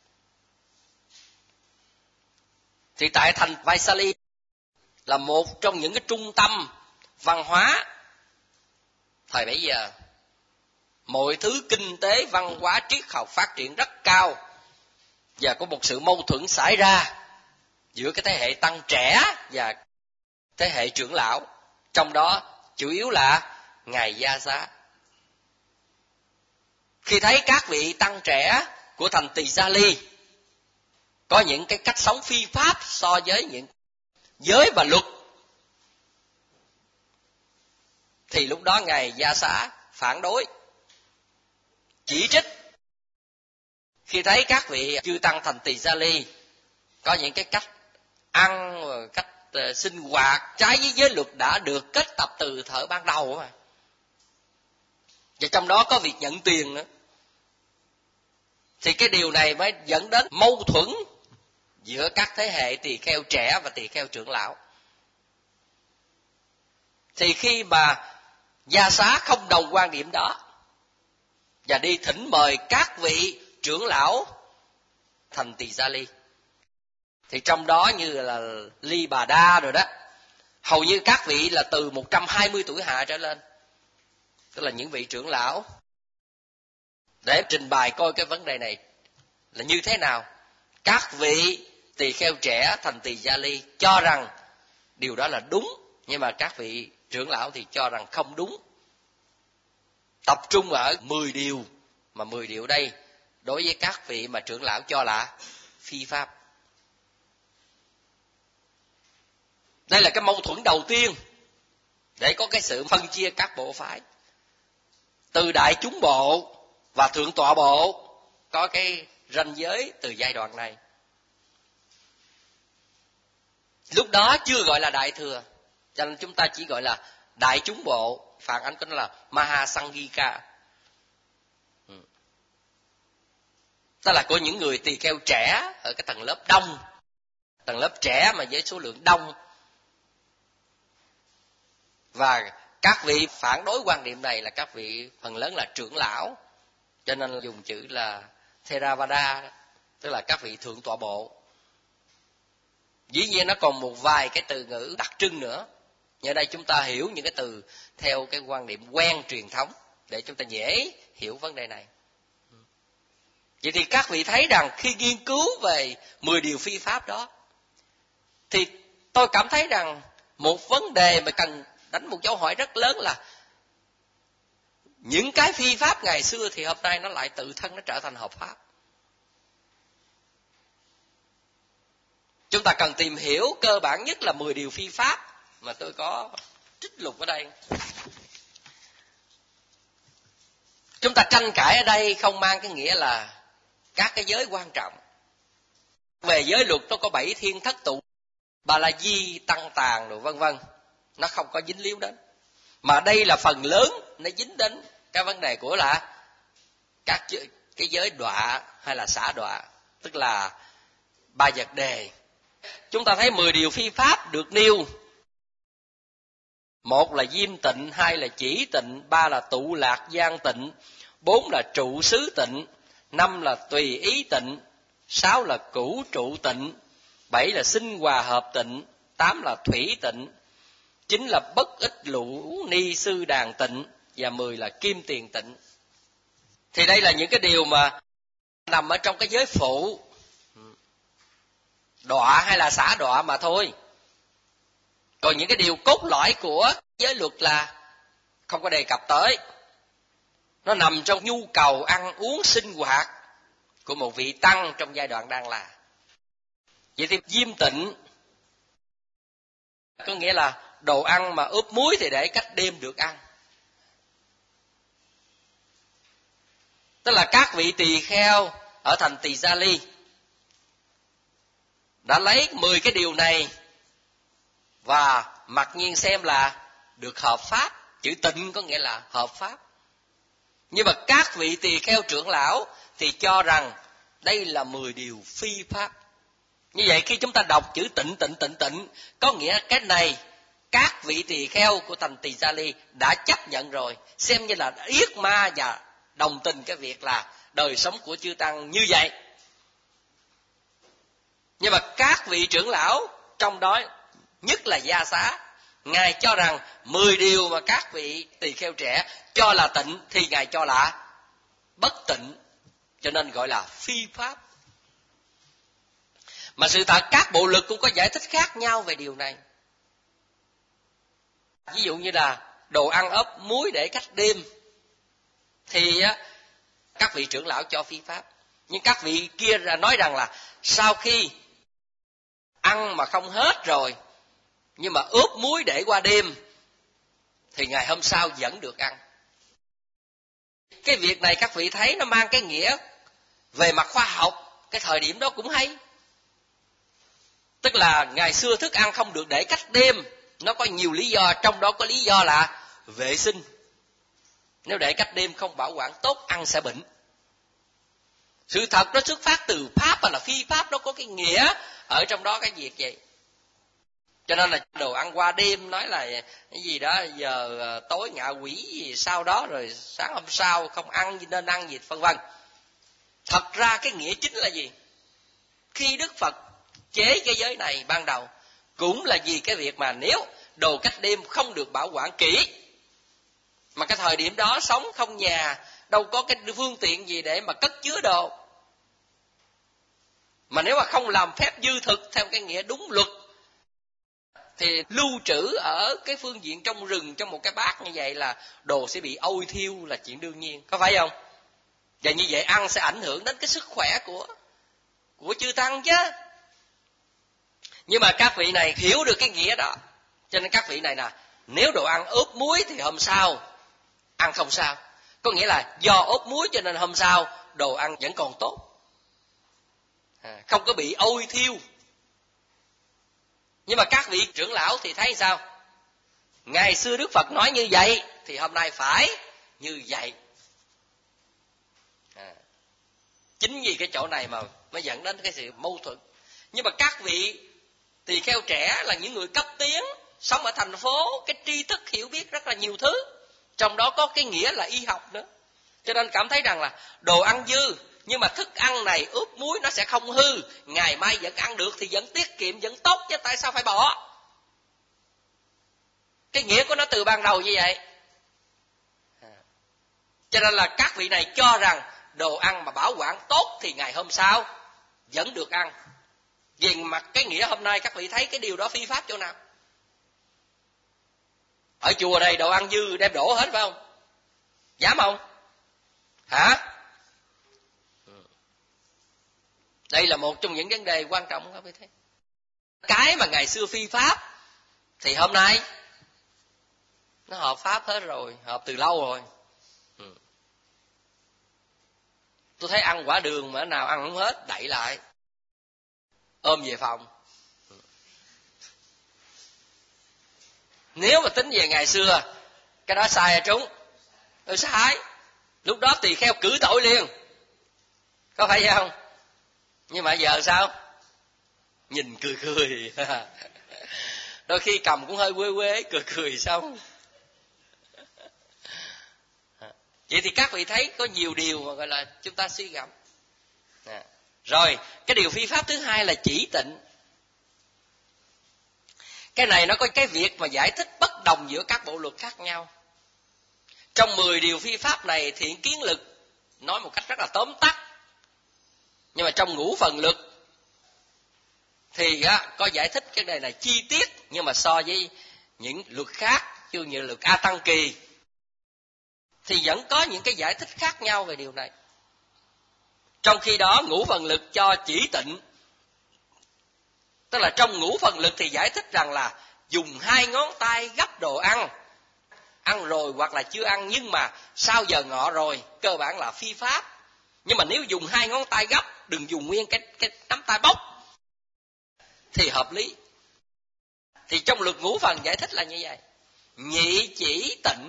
thì tại thành Vaisali là một trong những cái trung tâm văn hóa thời bấy giờ. Mọi thứ kinh tế, văn hóa, triết học phát triển rất cao, và có một sự mâu thuẫn xảy ra giữa cái thế hệ tăng trẻ và thế hệ trưởng lão, trong đó chủ yếu là ngài Gia Xá. Khi thấy các vị tăng trẻ của thành Tỳ Gia Ly có những cái cách sống phi pháp so với những giới và luật, thì lúc đó ngài Gia Xá phản đối, chỉ trích. Khi thấy các vị chư tăng thành Tỳ Gia Ly có những cái cách ăn, cách sinh hoạt trái với giới luật đã được kết tập từ thời ban đầu mà, và trong đó có việc nhận tiền nữa, thì cái điều này mới dẫn đến mâu thuẫn giữa các thế hệ tỳ kheo trẻ và tỳ kheo trưởng lão. Thì khi mà Gia Xá không đồng quan điểm đó và đi thỉnh mời các vị trưởng lão thành Tỳ Gia Ly, thì trong đó như là Ly Bà Đa rồi đó, hầu như các vị là từ 120 tuổi hạ trở lên, tức là những vị trưởng lão, để trình bày coi cái vấn đề này là như thế nào. Các vị tỳ kheo trẻ thành Tỳ Gia Ly cho rằng điều đó là đúng, nhưng mà các vị trưởng lão thì cho rằng không đúng. Tập trung ở 10 điều, mà 10 điều đây đối với các vị mà trưởng lão cho là phi pháp. Đây là cái mâu thuẫn đầu tiên để có cái sự phân chia các bộ phái. Từ đại chúng bộ và thượng tọa bộ có cái ranh giới từ giai đoạn này. Lúc đó chưa gọi là đại thừa, cho nên chúng ta chỉ gọi là đại chúng bộ, phản ánh của nó là Mahasangika. Tức là của những người tỳ kheo trẻ ở cái tầng lớp đông, tầng lớp trẻ mà với số lượng đông. Và các vị phản đối quan điểm này là các vị phần lớn là trưởng lão, cho nên dùng chữ là Theravada, tức là các vị thượng tọa bộ. Dĩ nhiên nó còn một vài cái từ ngữ đặc trưng nữa, nhưng ở đây chúng ta hiểu những cái từ theo cái quan điểm quen truyền thống để chúng ta dễ hiểu vấn đề này. Vậy thì các vị thấy rằng khi nghiên cứu về 10 điều phi pháp đó, thì tôi cảm thấy rằng một vấn đề mà cần đánh một dấu hỏi rất lớn là những cái phi pháp ngày xưa thì hôm nay nó lại tự thân nó trở thành hợp pháp. Chúng ta cần tìm hiểu cơ bản nhất là 10 điều phi pháp mà tôi có trích lục ở đây. Chúng ta tranh cãi ở đây không mang cái nghĩa là các cái giới quan trọng. Về giới luật nó có 7 thiên thất tụ, Bà La Di, Tăng Tàng rồi vân vân, nó không có dính líu đến. Mà đây là phần lớn nó dính đến cái vấn đề của là các cái giới đọa hay là xả đọa, tức là ba vật đề. Chúng ta thấy 10 điều phi pháp được nêu. 1 là diêm tịnh, 2 là chỉ tịnh, 3 là tụ lạc gian tịnh, 4 là trụ xứ tịnh, 5 là tùy ý tịnh, 6 là cửu trụ tịnh, 7 là sinh hòa hợp tịnh, 8 là thủy tịnh, 9 là bất ích lũ ni sư đàn tịnh, và 10 là kim tiền tịnh. Thì đây là những cái điều mà nằm ở trong cái giới phụ, đọa hay là xả đọa mà thôi. Còn những cái điều cốt lõi của giới luật là không có đề cập tới. Nó nằm trong nhu cầu ăn uống sinh hoạt của một vị tăng trong giai đoạn đang là. Vậy thì diêm tịnh có nghĩa là đồ ăn mà ướp muối thì để cách đêm được ăn. Tức là các vị tỳ kheo ở thành Tỳ Gia Ly đã lấy 10 cái điều này và mặc nhiên xem là được hợp pháp. Chữ tịnh có nghĩa là hợp pháp. Nhưng mà các vị tỳ kheo trưởng lão thì cho rằng đây là 10 điều phi pháp. Như vậy khi chúng ta đọc chữ tịnh có nghĩa cái này các vị tỳ kheo của thành Tỳ Gia Ly đã chấp nhận rồi, xem như là yết ma và đồng tình cái việc là đời sống của chư tăng như vậy. Nhưng mà các vị trưởng lão trong đó, nhất là Gia Xá, ngài cho rằng 10 điều mà các vị tỳ kheo trẻ cho là tịnh thì ngài cho là bất tịnh, cho nên gọi là phi pháp. Mà sự thật các bộ luật cũng có giải thích khác nhau về điều này. Ví dụ như là đồ ăn ốp muối để cách đêm thì các vị trưởng lão cho phi pháp. Nhưng các vị kia nói rằng là sau khi ăn mà không hết rồi, nhưng mà ướp muối để qua đêm thì ngày hôm sau vẫn được ăn. Cái việc này các vị thấy nó mang cái nghĩa về mặt khoa học, cái thời điểm đó cũng hay. Tức là ngày xưa thức ăn không được để cách đêm, nó có nhiều lý do, trong đó có lý do là vệ sinh. Nếu để cách đêm không bảo quản tốt, ăn sẽ bệnh. Sự thật nó xuất phát từ pháp hay là phi pháp, nó có cái nghĩa ở trong đó cái việc vậy. Cho nên là đồ ăn qua đêm nói là cái gì đó giờ tối ngạ quỷ gì sau đó rồi sáng hôm sau không ăn gì nên ăn gì vân vân. Thật ra cái nghĩa chính là gì? Khi Đức Phật chế cái giới này ban đầu cũng là vì cái việc mà nếu đồ cách đêm không được bảo quản kỹ, mà cái thời điểm đó sống không nhà, đâu có cái phương tiện gì để mà cất chứa đồ, mà nếu mà không làm phép dư thực theo cái nghĩa đúng luật thì lưu trữ ở cái phương diện trong rừng trong một cái bát như vậy là đồ sẽ bị ôi thiêu là chuyện đương nhiên, có phải không? Và như vậy ăn sẽ ảnh hưởng đến cái sức khỏe của chư tăng chứ. Nhưng mà các vị này hiểu được cái nghĩa đó, cho nên các vị này nè, nếu đồ ăn ướp muối thì hôm sau ăn không sao. Có nghĩa là do ướp muối cho nên hôm sau đồ ăn vẫn còn tốt, không có bị ôi thiêu. Nhưng mà các vị trưởng lão thì thấy sao? Ngày xưa Đức Phật nói như vậy thì hôm nay phải như vậy. Chính vì cái chỗ này mà mới dẫn đến cái sự mâu thuẫn. Nhưng mà các vị tỳ kheo trẻ là những người cấp tiến, sống ở thành phố, cái tri thức hiểu biết rất là nhiều thứ, trong đó có cái nghĩa là y học nữa, cho nên cảm thấy rằng là đồ ăn dư nhưng mà thức ăn này ướp muối nó sẽ không hư, ngày mai vẫn ăn được thì vẫn tiết kiệm, vẫn tốt chứ tại sao phải bỏ. Cái nghĩa của nó từ ban đầu như vậy. Cho nên là các vị này cho rằng đồ ăn mà bảo quản tốt thì ngày hôm sau vẫn được ăn. Về mặt cái nghĩa hôm nay các vị thấy cái điều đó phi pháp chỗ nào? Ở chùa đây đồ ăn dư đem đổ hết phải không? Dám không? Hả? Đây là một trong những vấn đề quan trọng các vị thấy. Cái mà ngày xưa phi pháp thì hôm nay nó hợp pháp hết rồi, hợp từ lâu rồi. Tôi thấy ăn quả đường mà nào ăn không hết đậy lại, ôm về phòng. Nếu mà tính về ngày xưa, cái đó sai hay trúng? Sai. Lúc đó tỳ kheo cử tội liền, có phải vậy không? Nhưng mà giờ sao? Nhìn cười cười. Đôi khi cầm cũng hơi quê quê, cười cười xong. Vậy thì các vị thấy có nhiều điều mà gọi là chúng ta suy gẫm. Rồi, cái điều phi pháp thứ hai là chỉ tịnh. Cái này nó có cái việc mà giải thích bất đồng giữa các bộ luật khác nhau. Trong 10 điều phi pháp này, Thiện Kiến Lực nói một cách rất là tóm tắt. Nhưng mà trong Ngũ Phần Lực thì có giải thích cái này là chi tiết, nhưng mà so với những luật khác, như như luật A Tăng Kỳ, thì vẫn có những cái giải thích khác nhau về điều này. Trong khi đó Ngũ Phần Lực cho chỉ tịnh, tức là trong Ngũ Phần Lực thì giải thích rằng là dùng 2 ngón tay gắp đồ ăn, ăn rồi hoặc là chưa ăn, nhưng mà sau giờ ngọ rồi, cơ bản là phi pháp. Nhưng mà nếu dùng 2 ngón tay gắp, đừng dùng nguyên cái nắm tay bóc, thì hợp lý. Thì trong luật Ngũ Phần giải thích là như vậy. Nhị chỉ tịnh.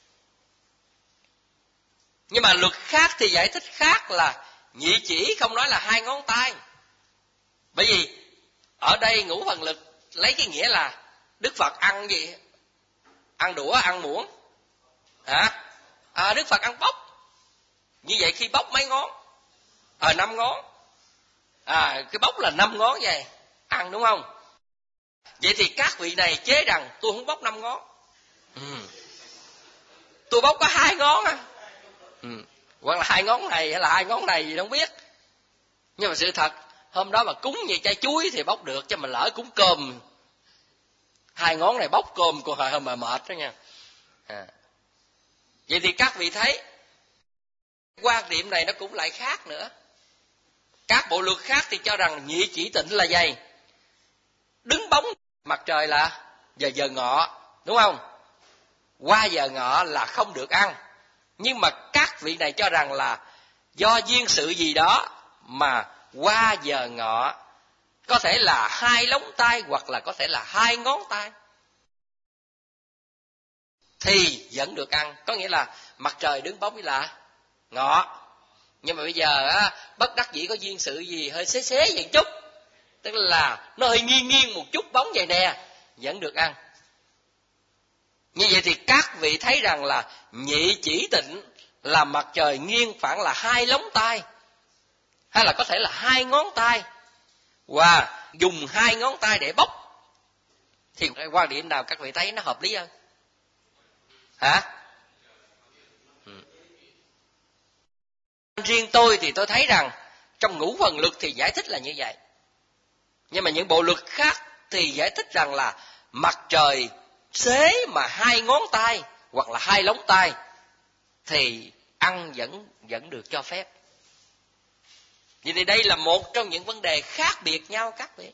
Nhưng mà luật khác thì giải thích khác, là nhị chỉ không nói là 2 ngón tay. Bởi vì ở đây Ngũ Phần Lực lấy cái nghĩa là Đức Phật ăn gì? Ăn đũa, ăn muỗng. Đức Phật ăn bóc. Như vậy khi bóc mấy ngón? 5 ngón. Cái bóc là 5 ngón vậy, ăn đúng không? Vậy thì các vị này chế rằng tôi không bóc 5 ngón. Tôi bóc có 2 ngón á. Hoặc là 2 ngón này hay là 2 ngón này gì không biết. Nhưng mà sự thật, hôm đó mà cúng như chai chuối thì bóc được, chứ mà lỡ cúng cơm, 2 ngón này bóc cơm còn hơi mà mệt đó nha. Vậy thì các vị thấy quan điểm này nó cũng lại khác nữa. Các bộ luật khác thì cho rằng nhị chỉ tịnh là gì? Đứng bóng mặt trời là giờ ngọ, đúng không? Qua giờ ngọ là không được ăn. Nhưng mà các vị này cho rằng là do duyên sự gì đó mà qua giờ ngọ, có thể là 2 lóng tay hoặc là có thể là 2 ngón tay, thì vẫn được ăn. Có nghĩa là mặt trời đứng bóng là ngọ, nhưng mà bây giờ bất đắc dĩ có duyên sự gì hơi xế xế vậy chút, tức là nó hơi nghiêng nghiêng một chút bóng vậy nè, vẫn được ăn. Như vậy thì các vị thấy rằng là nhị chỉ tịnh là mặt trời nghiêng khoảng là 2 lóng tay, hay là có thể là 2 ngón tay, và dùng 2 ngón tay để bóc, thì cái quan điểm nào các vị thấy nó hợp lý hơn? Riêng tôi thì tôi thấy rằng trong Ngũ Phần Lực thì giải thích là như vậy. Nhưng mà những bộ luật khác thì giải thích rằng là mặt trời xế mà 2 ngón tay hoặc là 2 lóng tay thì ăn vẫn được cho phép. Vậy thì đây là một trong những vấn đề khác biệt nhau các vị.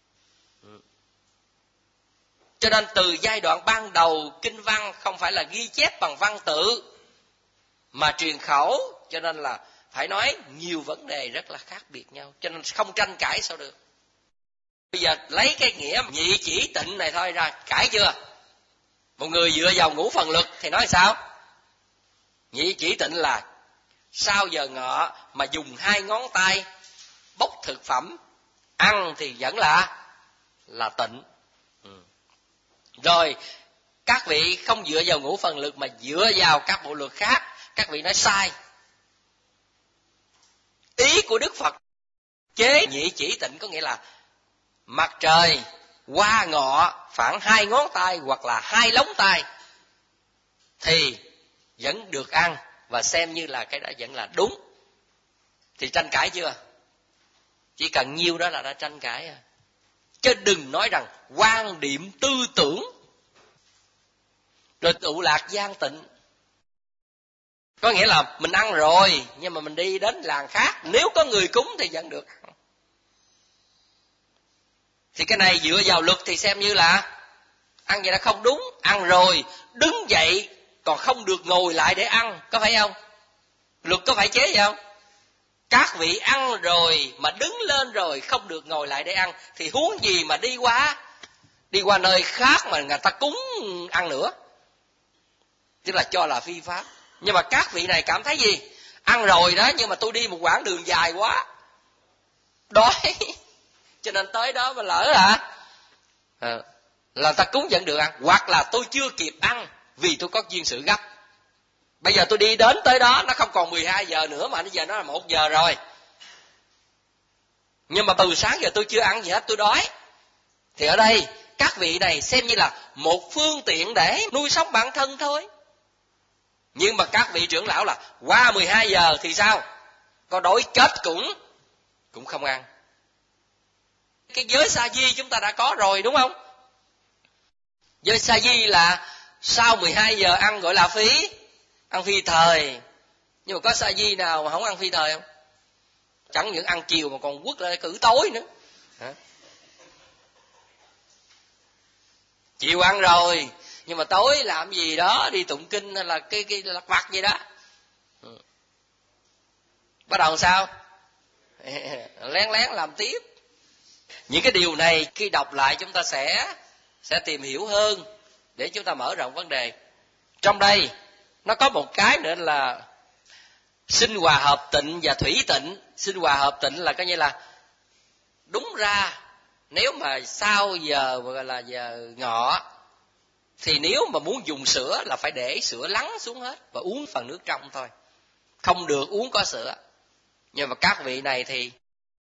Cho nên từ giai đoạn ban đầu kinh văn không phải là ghi chép bằng văn tự mà truyền khẩu, cho nên là phải nói nhiều vấn đề rất là khác biệt nhau, cho nên không tranh cãi sao được. Bây giờ lấy cái nghĩa nhị chỉ tịnh này thôi ra cãi chưa? Một người dựa vào Ngũ Phần Lực thì nói sao? Nhị chỉ tịnh là sau giờ ngọ mà dùng 2 ngón tay bóc thực phẩm ăn thì vẫn là tịnh. Rồi các vị không dựa vào Ngũ Phần Lực mà dựa vào các bộ luật khác, các vị nói sai. Ý của Đức Phật chế nhị chỉ tịnh có nghĩa là mặt trời qua ngọ khoảng 2 ngón tay hoặc là 2 lóng tay thì vẫn được ăn, và xem như là cái đó vẫn là đúng. Thì tranh cãi chưa? Chỉ cần nhiêu đó là đã tranh cãi. Chứ đừng nói rằng quan điểm tư tưởng rồi tụ lạc gian tịnh. Có nghĩa là mình ăn rồi nhưng mà mình đi đến làng khác, nếu có người cúng thì vẫn được. Thì cái này dựa vào luật thì xem như là ăn vậy là không đúng. Ăn rồi đứng dậy còn không được ngồi lại để ăn, có phải không? Luật có phải chế vậy không? Các vị ăn rồi mà đứng lên rồi không được ngồi lại để ăn, thì huống gì mà đi qua nơi khác mà người ta cúng ăn nữa. Tức là cho là phi pháp. Nhưng mà các vị này cảm thấy gì? Ăn rồi đó, nhưng mà tôi đi một quãng đường dài quá, đói, cho nên tới đó mà lỡ là ta cúng vẫn được ăn. Hoặc là tôi chưa kịp ăn vì tôi có duyên sự gấp. Bây giờ tôi đi đến tới đó, nó không còn 12 giờ nữa mà bây giờ nó là 1 giờ rồi. Nhưng mà từ sáng giờ tôi chưa ăn gì hết, tôi đói. Thì ở đây các vị này xem như là một phương tiện để nuôi sống bản thân thôi. Nhưng mà các vị trưởng lão là qua 12 giờ thì sao? Có đói chết cũng không ăn. Cái giới sa di chúng ta đã có rồi đúng không? Giới sa di là sau 12 giờ ăn gọi là phí, ăn phi thời. Nhưng mà có sa di nào mà không ăn phi thời không? Chẳng những ăn chiều mà còn quất lại cử tối nữa. Hả? Chiều ăn rồi nhưng mà tối làm gì đó, đi tụng kinh hay là cái lặt vặt gì đó. Bắt đầu sao? Lén lén làm tiếp. Những cái điều này khi đọc lại chúng ta sẽ tìm hiểu hơn để chúng ta mở rộng vấn đề. Trong đây nó có một cái nữa là sinh hòa hợp tịnh và thủy tịnh. Sinh hòa hợp tịnh là coi như là đúng ra nếu mà sau giờ gọi là giờ ngọ thì nếu mà muốn dùng sữa là phải để sữa lắng xuống hết và uống phần nước trong thôi, không được uống có sữa. Nhưng mà các vị này thì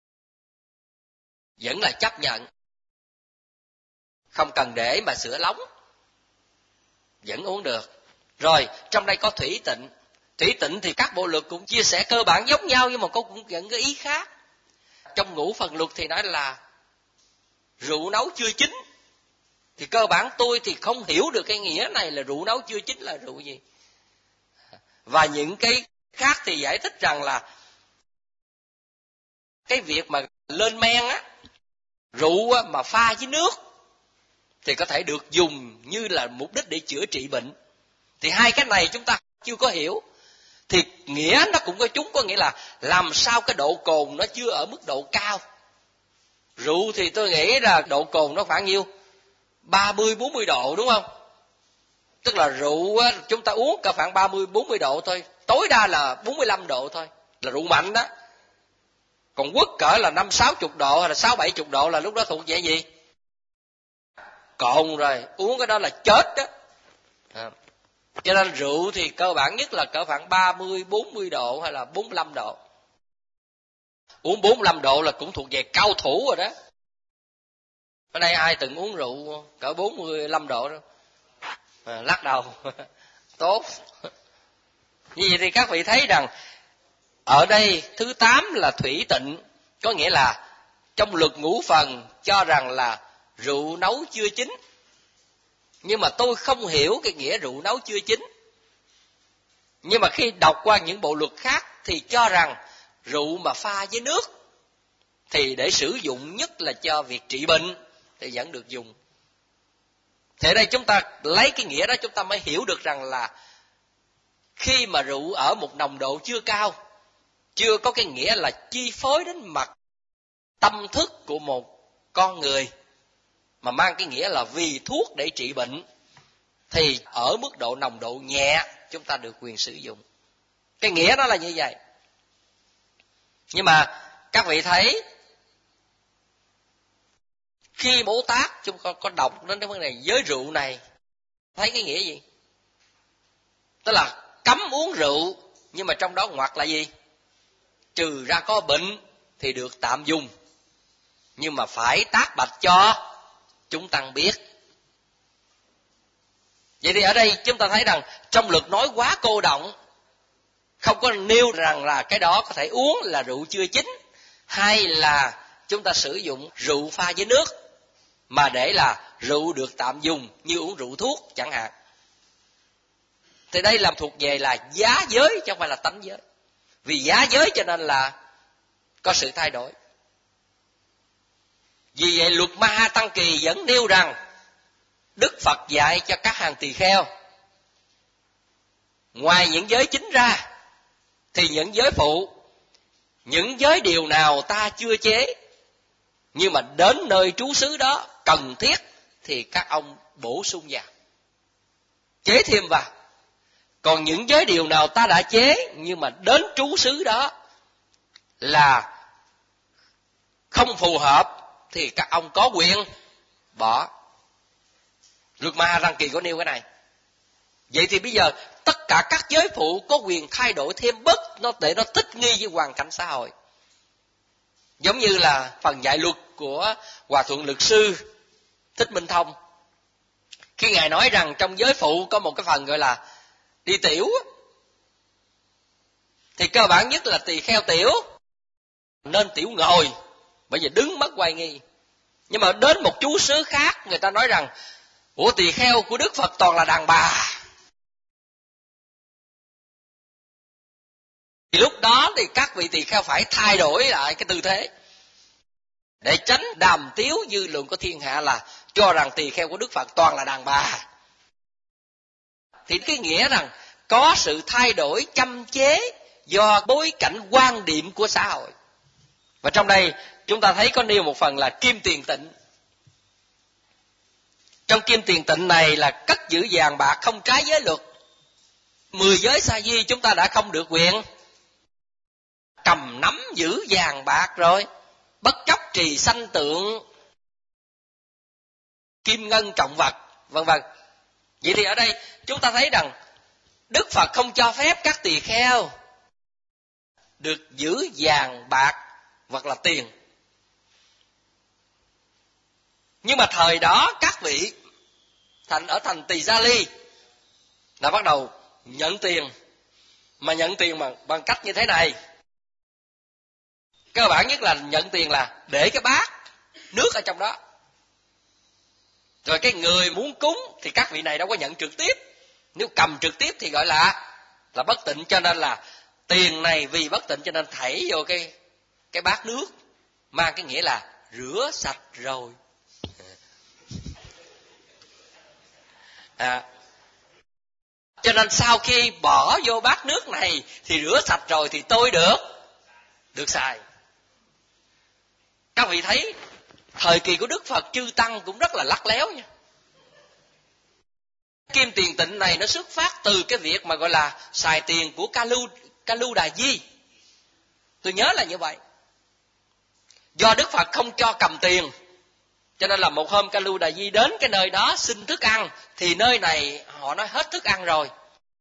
vẫn là chấp nhận, không cần để mà sữa nóng, vẫn uống được. Rồi trong đây có thủy tịnh. Thủy tịnh thì các bộ luật cũng chia sẻ cơ bản giống nhau, nhưng mà cũng vẫn có ý khác. Trong ngũ phần luật thì nói là rượu nấu chưa chín. Thì cơ bản tôi thì không hiểu được cái nghĩa này là rượu nấu chưa chín là rượu gì. Và những cái khác thì giải thích rằng là cái việc mà lên men á, rượu á, mà pha với nước thì có thể được dùng như là mục đích để chữa trị bệnh. Thì hai cái này chúng ta chưa có hiểu. Thì nghĩa nó cũng có chúng, có nghĩa là làm sao cái độ cồn nó chưa ở mức độ cao. Rượu thì tôi nghĩ là độ cồn nó khoảng nhiêu? 30-40 độ đúng không? Tức là rượu á, chúng ta uống cả khoảng 30-40 độ thôi. Tối đa là 45 độ thôi. Là rượu mạnh đó. Còn quất cỡ là 5-60 độ hay là 6-70 độ là lúc đó thuộc về gì? Cồn rồi. Uống cái đó là chết đó. Cho nên rượu thì cơ bản nhất là cỡ khoảng 30-40 độ hay là 45 độ. Uống 45 độ là cũng thuộc về cao thủ rồi đó. Ở đây ai từng uống rượu cỡ 45 độ đó? Lắc đầu. Tốt. Như vậy thì các vị thấy rằng ở đây thứ 8 là thủy tịnh, có nghĩa là trong luật ngũ phần cho rằng là rượu nấu chưa chín. Nhưng mà tôi không hiểu cái nghĩa rượu nấu chưa chín. Nhưng mà khi đọc qua những bộ luật khác thì cho rằng rượu mà pha với nước thì để sử dụng nhất là cho việc trị bệnh thì vẫn được dùng. Thì ở đây chúng ta lấy cái nghĩa đó chúng ta mới hiểu được rằng là khi mà rượu ở một nồng độ chưa cao, chưa có cái nghĩa là chi phối đến mặt tâm thức của một con người, mà mang cái nghĩa là vì thuốc để trị bệnh, thì ở mức độ nồng độ nhẹ chúng ta được quyền sử dụng. Cái nghĩa đó là như vậy. Nhưng mà các vị thấy khi Bồ Tát chúng có đọc đến cái vấn đề giới rượu này, thấy cái nghĩa gì? Tức là cấm uống rượu, nhưng mà trong đó ngoặc là gì? Trừ ra có bệnh thì được tạm dùng, nhưng mà phải tác bạch cho chúng tăng biết. Vậy thì ở đây chúng ta thấy rằng trong luật nói quá cô động, không có nêu rằng là cái đó có thể uống là rượu chưa chín, hay là chúng ta sử dụng rượu pha với nước, mà để là rượu được tạm dùng như uống rượu thuốc chẳng hạn. Thì đây làm thuộc về là giá giới chứ không phải là tánh giới. Vì giá giới cho nên là có sự thay đổi. Vì vậy luật Ma Tăng Kỳ vẫn nêu rằng Đức Phật dạy cho các hàng tỳ kheo, ngoài những giới chính ra thì những giới phụ, những giới điều nào ta chưa chế nhưng mà đến nơi trú xứ đó cần thiết thì các ông bổ sung vào, chế thêm vào. Còn những giới điều nào ta đã chế nhưng mà đến trú xứ đó là không phù hợp thì các ông có quyền bỏ. Luật Ma Tăng Kỳ có nêu cái này. Vậy thì bây giờ tất cả các giới phụ có quyền thay đổi thêm bớt nó để nó thích nghi với hoàn cảnh xã hội. Giống như là phần dạy luật của Hòa Thượng Luật Sư Thích Minh Thông, khi Ngài nói rằng trong giới phụ có một cái phần gọi là đi tiểu, thì cơ bản nhất là tỳ kheo tiểu nên tiểu ngồi, bởi vì đứng mất oai nghi. Nhưng mà đến một trú xứ khác, người ta nói rằng ủa, tỳ kheo của Đức Phật toàn là đàn bà. Thì lúc đó thì các vị tỳ kheo phải thay đổi lại cái tư thế để tránh đàm tiếu dư luận của thiên hạ là cho rằng tỳ kheo của Đức Phật toàn là đàn bà. Thì cái nghĩa rằng có sự thay đổi châm chế do bối cảnh quan điểm của xã hội. Và trong đây chúng ta thấy có nêu một phần là kim tiền tịnh. Trong kim tiền tịnh này là cất giữ vàng bạc không trái giới luật. 10 giới sa di chúng ta đã không được quyền cầm nắm giữ vàng bạc rồi, bất chấp trì sanh tượng, kim ngân trọng vật, vân vân. Vậy thì ở đây chúng ta thấy rằng Đức Phật không cho phép các tỳ kheo được giữ vàng bạc hoặc là tiền. Nhưng mà thời đó các vị ở thành Tỳ Gia Ly là bắt đầu nhận tiền, mà nhận tiền bằng cách như thế này. Cơ bản nhất là nhận tiền là để cái bát nước ở trong đó. Rồi cái người muốn cúng thì các vị này đâu có nhận trực tiếp. Nếu cầm trực tiếp thì gọi là bất tịnh, cho nên là tiền này vì bất tịnh cho nên thảy vô cái bát nước, mang cái nghĩa là rửa sạch rồi. Cho nên sau khi bỏ vô bát nước này thì rửa sạch rồi thì tôi được xài. Các vị thấy thời kỳ của Đức Phật chư tăng cũng rất là lắt léo nha. Kim tiền tịnh này nó xuất phát từ cái việc mà gọi là xài tiền của Ca Lu Đà Di. Tôi nhớ là như vậy. Do Đức Phật không cho cầm tiền, cho nên là một hôm Ca Lu Đà Di đến cái nơi đó xin thức ăn, thì nơi này họ nói hết thức ăn rồi.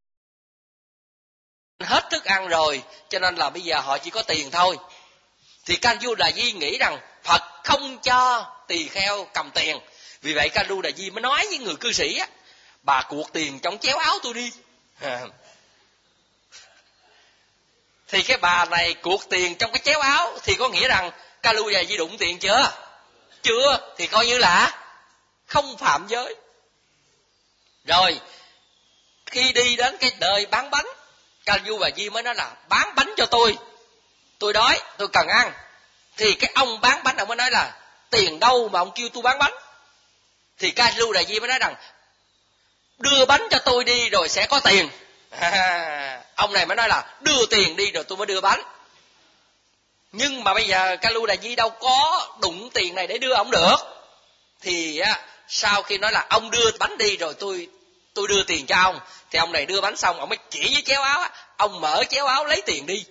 Hết thức ăn rồi, cho nên là bây giờ họ chỉ có tiền thôi. Thì Ca Lu Đà Di nghĩ rằng Phật không cho tỳ kheo cầm tiền. Vì vậy Ca Lu Đà Di mới nói với người cư sĩ á, bà cuột tiền trong chéo áo tôi đi. Thì cái bà này cuột tiền trong cái chéo áo thì có nghĩa rằng Ca Lu Đà Di đụng tiền chưa? Chưa, thì coi như là không phạm giới. Rồi khi đi đến cái nơi bán bánh, Ca Lu Đà Di mới nói là bán bánh cho tôi đói, tôi cần ăn. Thì cái ông bán bánh ông mới nói là tiền đâu mà ông kêu tôi bán bánh. Thì Ca Lu Đà Di mới nói rằng đưa bánh cho tôi đi rồi sẽ có tiền. Ông này mới nói là đưa tiền đi rồi tôi mới đưa bánh. Nhưng mà bây giờ Ca Lu Đà Di đâu có đụng tiền này để đưa ông được. Thì sau khi nói là ông đưa bánh đi rồi tôi đưa tiền cho ông, thì ông này đưa bánh xong ông mới chỉ với chéo áo, ông mở chéo áo lấy tiền đi.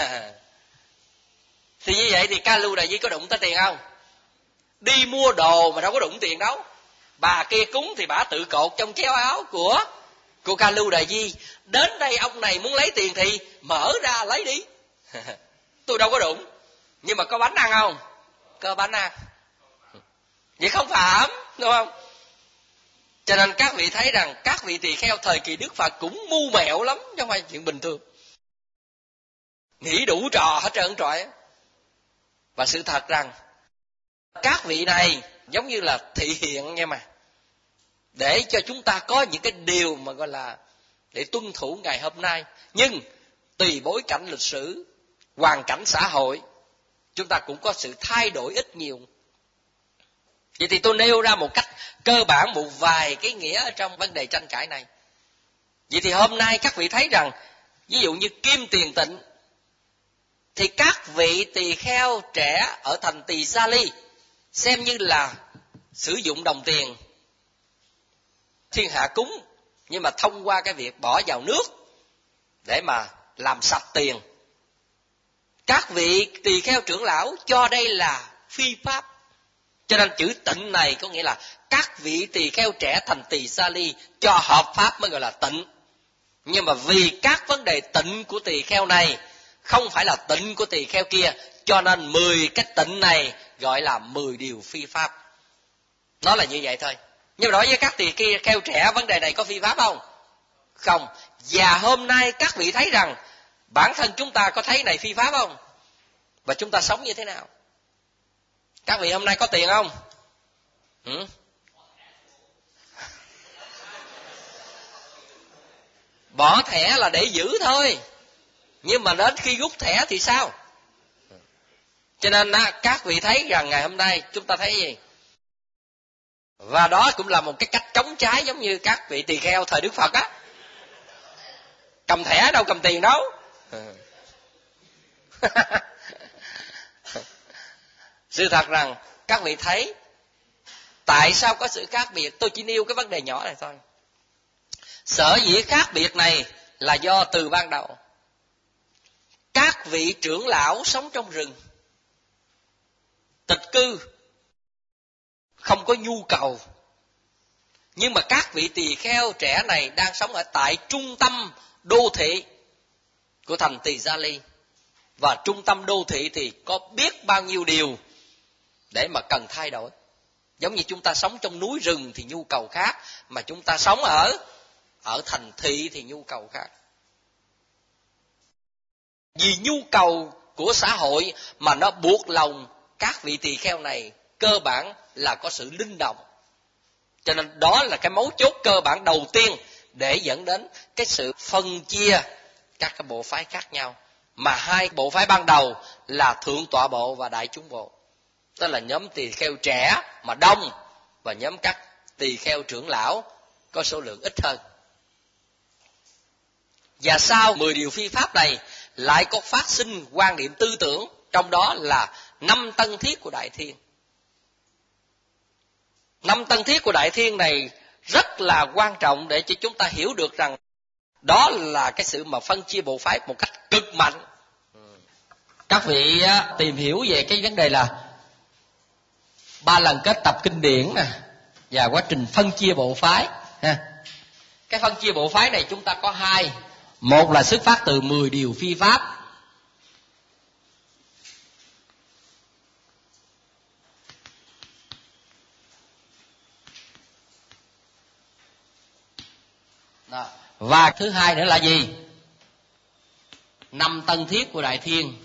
Thì như vậy thì Ca Lu Đà Di có đụng tới tiền không? Đi mua đồ mà đâu có đụng tiền đâu. Bà kia cúng thì bà tự cột trong chéo áo của Ca Lu Đà Di. Đến đây ông này muốn lấy tiền thì mở ra lấy đi. Tôi đâu có đụng. Nhưng mà có bánh ăn không? Có bánh ăn. Vậy không phạm, đúng không? Cho nên các vị thấy rằng các vị tỳ kheo thời kỳ Đức Phật cũng mưu mẹo lắm, chứ không phải chuyện bình thường. Nghĩ đủ trò hết trơn trọi. Và sự thật rằng các vị này giống như là thị hiện nha mà, để cho chúng ta có những cái điều mà gọi là để tuân thủ ngày hôm nay. Nhưng tùy bối cảnh lịch sử, hoàn cảnh xã hội, chúng ta cũng có sự thay đổi ít nhiều. Vậy thì tôi nêu ra một cách cơ bản một vài cái nghĩa ở trong vấn đề tranh cãi này. Vậy thì hôm nay các vị thấy rằng, ví dụ như Kim Tiền Tịnh, thì các vị tỳ kheo trẻ ở thành Tỳ Sa Ly xem như là sử dụng đồng tiền thiên hạ cúng, nhưng mà thông qua cái việc bỏ vào nước để mà làm sạch tiền. Các vị tỳ kheo trưởng lão cho đây là phi pháp. Cho nên chữ tịnh này có nghĩa là các vị tỳ kheo trẻ thành Tỳ Sa Ly cho hợp pháp mới gọi là tịnh. Nhưng mà vì các vấn đề tịnh của tỳ kheo này không phải là tịnh của tỳ kheo kia, cho nên 10 cái tịnh này gọi là 10 điều phi pháp. Nó là như vậy thôi. Nhưng mà đối với các tỳ kheo trẻ, vấn đề này có phi pháp không? Không. Và hôm nay các vị thấy rằng bản thân chúng ta có thấy này phi pháp không? Và chúng ta sống như thế nào? Các vị hôm nay có tiền không? Bỏ thẻ là để giữ thôi, nhưng mà đến khi rút thẻ thì sao? Cho nên các vị thấy rằng ngày hôm nay chúng ta thấy gì? Và đó cũng là một cái cách chống trái, giống như các vị tỳ kheo thời Đức Phật á, cầm thẻ đâu cầm tiền đâu. Sự thật rằng các vị thấy tại sao có sự khác biệt. Tôi chỉ nêu cái vấn đề nhỏ này thôi. Sở dĩ khác biệt này là do từ ban đầu các vị trưởng lão sống trong rừng, tịch cư, không có nhu cầu. Nhưng mà các vị tỳ kheo trẻ này đang sống ở tại trung tâm đô thị của thành Tỳ Sa Ly. Và trung tâm đô thị thì có biết bao nhiêu điều để mà cần thay đổi. Giống như chúng ta sống trong núi rừng thì nhu cầu khác, mà chúng ta sống ở thành thị thì nhu cầu khác. Vì nhu cầu của xã hội mà nó buộc lòng các vị tỳ kheo này cơ bản là có sự linh động. Cho nên đó là cái mấu chốt cơ bản đầu tiên để dẫn đến cái sự phân chia các cái bộ phái khác nhau. Mà hai bộ phái ban đầu là Thượng Tọa Bộ và Đại Chúng Bộ. Tức là nhóm tỳ kheo trẻ mà đông, và nhóm các tỳ kheo trưởng lão có số lượng ít hơn. Và sau 10 điều phi pháp này lại có phát sinh quan niệm tư tưởng, trong đó là 5 tân thiết của Đại Thiên. 5 tân thiết của Đại Thiên này rất là quan trọng để cho chúng ta hiểu được rằng đó là cái sự mà phân chia bộ phái một cách cực mạnh. Các vị tìm hiểu về cái vấn đề là 3 lần kết tập kinh điển nè, và quá trình phân chia bộ phái. Cái phân chia bộ phái này chúng ta có 2. Một là xuất phát từ 10 điều phi pháp. Đó. Và thứ hai nữa là gì? 5 tân thiết của Đại Thiên.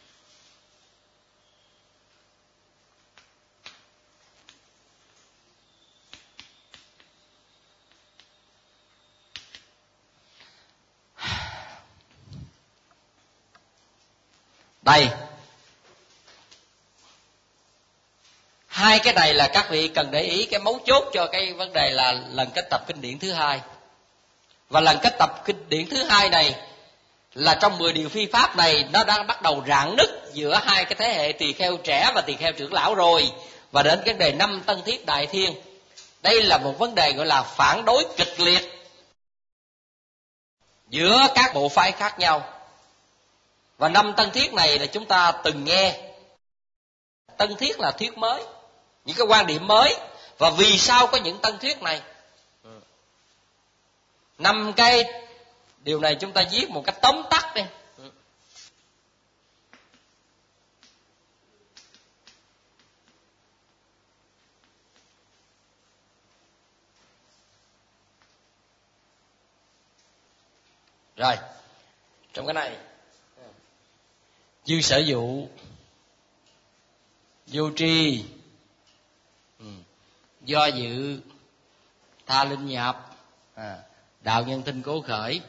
Đây, 2 cái này là các vị cần để ý cái mấu chốt cho cái vấn đề là lần kết tập kinh điển thứ 2. Và lần kết tập kinh điển thứ 2 này là trong 10 điều phi pháp này, nó đang bắt đầu rạn nứt giữa 2 cái thế hệ tỳ kheo trẻ và tỳ kheo trưởng lão rồi. Và đến vấn đề 5 tân thiết Đại Thiên, đây là một vấn đề gọi là phản đối kịch liệt giữa các bộ phái khác nhau. Và 5 tân thiết này là chúng ta từng nghe. Tân thiết là thuyết mới, những cái quan điểm mới. Và vì sao có những tân thuyết này? 5 cái điều này chúng ta viết một cách tóm tắt đi. Rồi, trong cái này, dư sở dụ, vô tri, do dự, tha linh nhập, đạo nhân tinh cố khởi,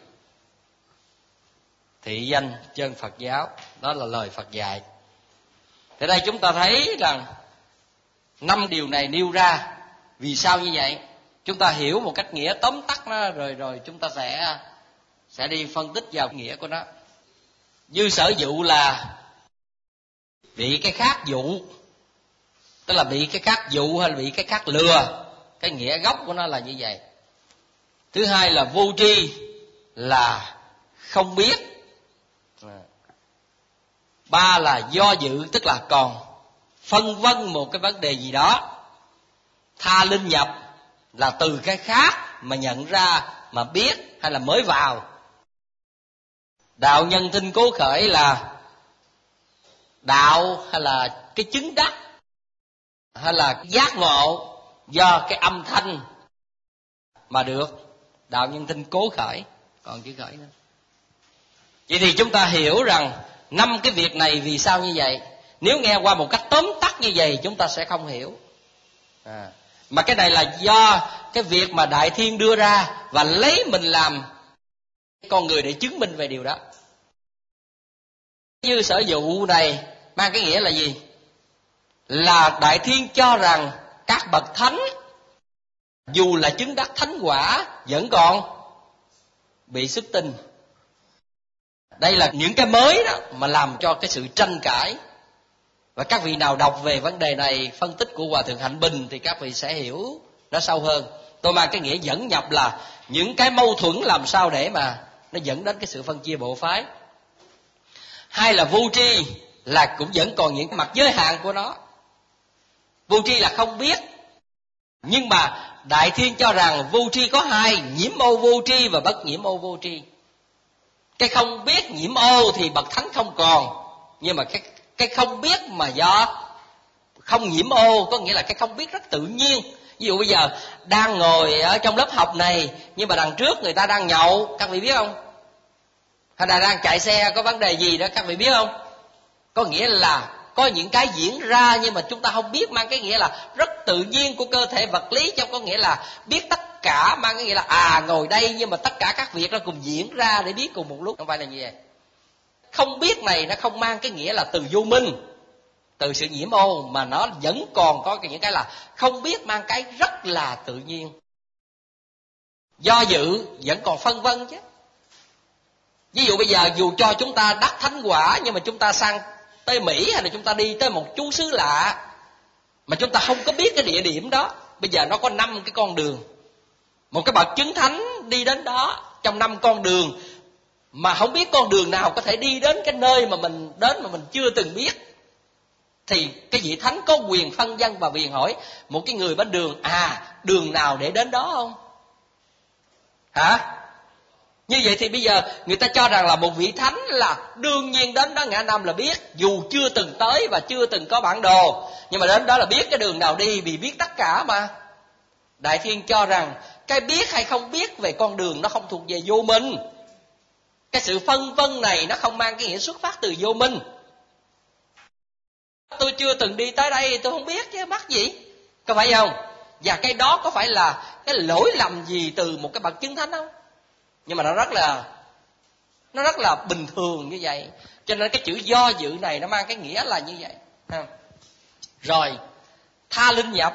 thị danh chân Phật giáo. Đó là lời Phật dạy. Thế đây chúng ta thấy rằng 5 điều này nêu ra vì sao như vậy. Chúng ta hiểu một cách nghĩa tóm tắt nó rồi chúng ta sẽ đi phân tích vào nghĩa của nó. Như sở dụ là bị cái khác dụ, tức là bị cái khác dụ hay là bị cái khác lừa. Cái nghĩa gốc của nó là như vậy. Thứ hai là vô tri, là không biết. 3 là do dự, tức là còn phân vân một cái vấn đề gì đó. Tha linh nhập là từ cái khác mà nhận ra, mà biết hay là mới vào. Đạo nhân tinh cố khởi là đạo hay là cái chứng đắc hay là giác ngộ do cái âm thanh mà được. Đạo nhân tinh cố khởi, còn chữ khởi nữa. Vậy thì chúng ta hiểu rằng 5 cái việc này vì sao như vậy. Nếu nghe qua một cách tóm tắt như vậy chúng ta sẽ không hiểu. Mà cái này là do cái việc mà Đại Thiên đưa ra và lấy mình làm con người để chứng minh về điều đó. Như sở dụ này mang cái nghĩa là gì? Là Đại Thiên cho rằng các bậc thánh dù là chứng đắc thánh quả vẫn còn bị xuất tinh. Đây là những cái mới đó mà làm cho cái sự tranh cãi. Và các vị nào đọc về vấn đề này, phân tích của Hòa Thượng Hạnh Bình thì các vị sẽ hiểu nó sâu hơn. Tôi mang cái nghĩa dẫn nhập là những cái mâu thuẫn làm sao để mà nó dẫn đến cái sự phân chia bộ phái. Hai là vô tri, là cũng vẫn còn những mặt giới hạn của nó. Vô tri là không biết. Nhưng mà Đại Thiên cho rằng vô tri có hai: nhiễm ô vô tri và bất nhiễm ô vô tri. Cái không biết nhiễm ô thì bậc thánh không còn. Nhưng mà cái không biết mà do không nhiễm ô, có nghĩa là cái không biết rất tự nhiên. Ví dụ bây giờ đang ngồi ở trong lớp học này, nhưng mà đằng trước người ta đang nhậu, các vị biết không? Hay là đang chạy xe có vấn đề gì đó, các vị biết không? Có nghĩa là có những cái diễn ra nhưng mà chúng ta không biết, mang cái nghĩa là rất tự nhiên của cơ thể vật lý, trong có nghĩa là biết tất cả, mang cái nghĩa là ngồi đây nhưng mà tất cả các việc nó cùng diễn ra để biết cùng một lúc, không phải là như vậy. Không biết này nó không mang cái nghĩa là từ vô minh, từ sự nhiễm ô, mà nó vẫn còn có những cái là không biết, mang cái rất là tự nhiên. Do dự vẫn còn phân vân chứ. Ví dụ bây giờ dù cho chúng ta đắc thánh quả, nhưng mà chúng ta sang tới Mỹ hay là chúng ta đi tới một chú xứ lạ mà chúng ta không có biết cái địa điểm đó. Bây giờ nó có 5 cái con đường. Một cái bậc chứng thánh đi đến đó trong 5 con đường, mà không biết con đường nào có thể đi đến cái nơi mà mình đến mà mình chưa từng biết, thì cái vị thánh có quyền phân vân và quyền hỏi một cái người bên đường: đường nào để đến đó không? Hả? Như vậy thì bây giờ người ta cho rằng là một vị thánh là đương nhiên đến đó ngã năm là biết, dù chưa từng tới và chưa từng có bản đồ, nhưng mà đến đó là biết cái đường nào đi, vì biết tất cả mà. Đại Thiên cho rằng cái biết hay không biết về con đường nó không thuộc về vô minh. Cái sự phân vân này nó không mang cái nghĩa xuất phát từ vô minh. Tôi chưa từng đi tới đây, tôi không biết chứ mắc gì, có phải không? Và cái đó có phải là cái lỗi lầm gì từ một cái bậc chứng thánh không? Nhưng mà nó rất là bình thường như vậy. Cho nên cái chữ do dự này nó mang cái nghĩa là như vậy. Rồi tha linh nhập.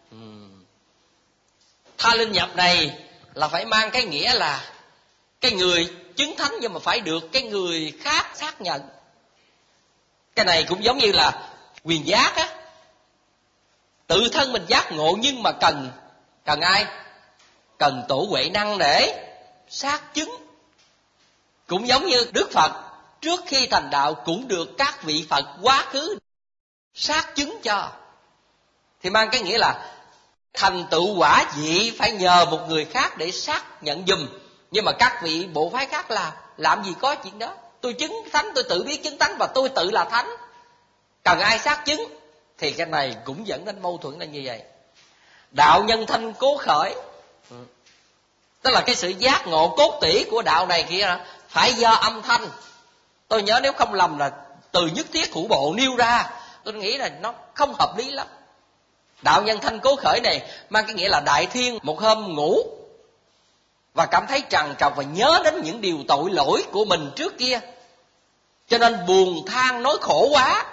Tha linh nhập này là phải mang cái nghĩa là cái người chứng thánh nhưng mà phải được cái người khác xác nhận. Cái này cũng giống như là quyền giác á. Tự thân mình giác ngộ nhưng mà cần ai? Cần tổ huệ năng để xác chứng. Cũng giống như Đức Phật trước khi thành đạo cũng được các vị Phật quá khứ xác chứng cho. Thì mang cái nghĩa là thành tựu quả vị phải nhờ một người khác để xác nhận giùm. Nhưng mà các vị bộ phái khác là làm gì có chuyện đó. Tôi chứng thánh, tôi tự biết chứng thánh và tôi tự là thánh, cần ai xác chứng? Thì cái này cũng dẫn đến mâu thuẫn là như vậy. Đạo nhân thanh cố khởi, tức là cái sự giác ngộ cốt tủy của đạo này kia phải do âm thanh. Tôi nhớ nếu không lầm là từ Nhất Thiết Hữu Bộ nêu ra, tôi nghĩ là nó không hợp lý lắm. Đạo nhân thanh cố khởi này mang cái nghĩa là Đại Thiên một hôm ngủ, và cảm thấy trằn trọc và nhớ đến những điều tội lỗi của mình trước kia, cho nên buồn than nói khổ quá.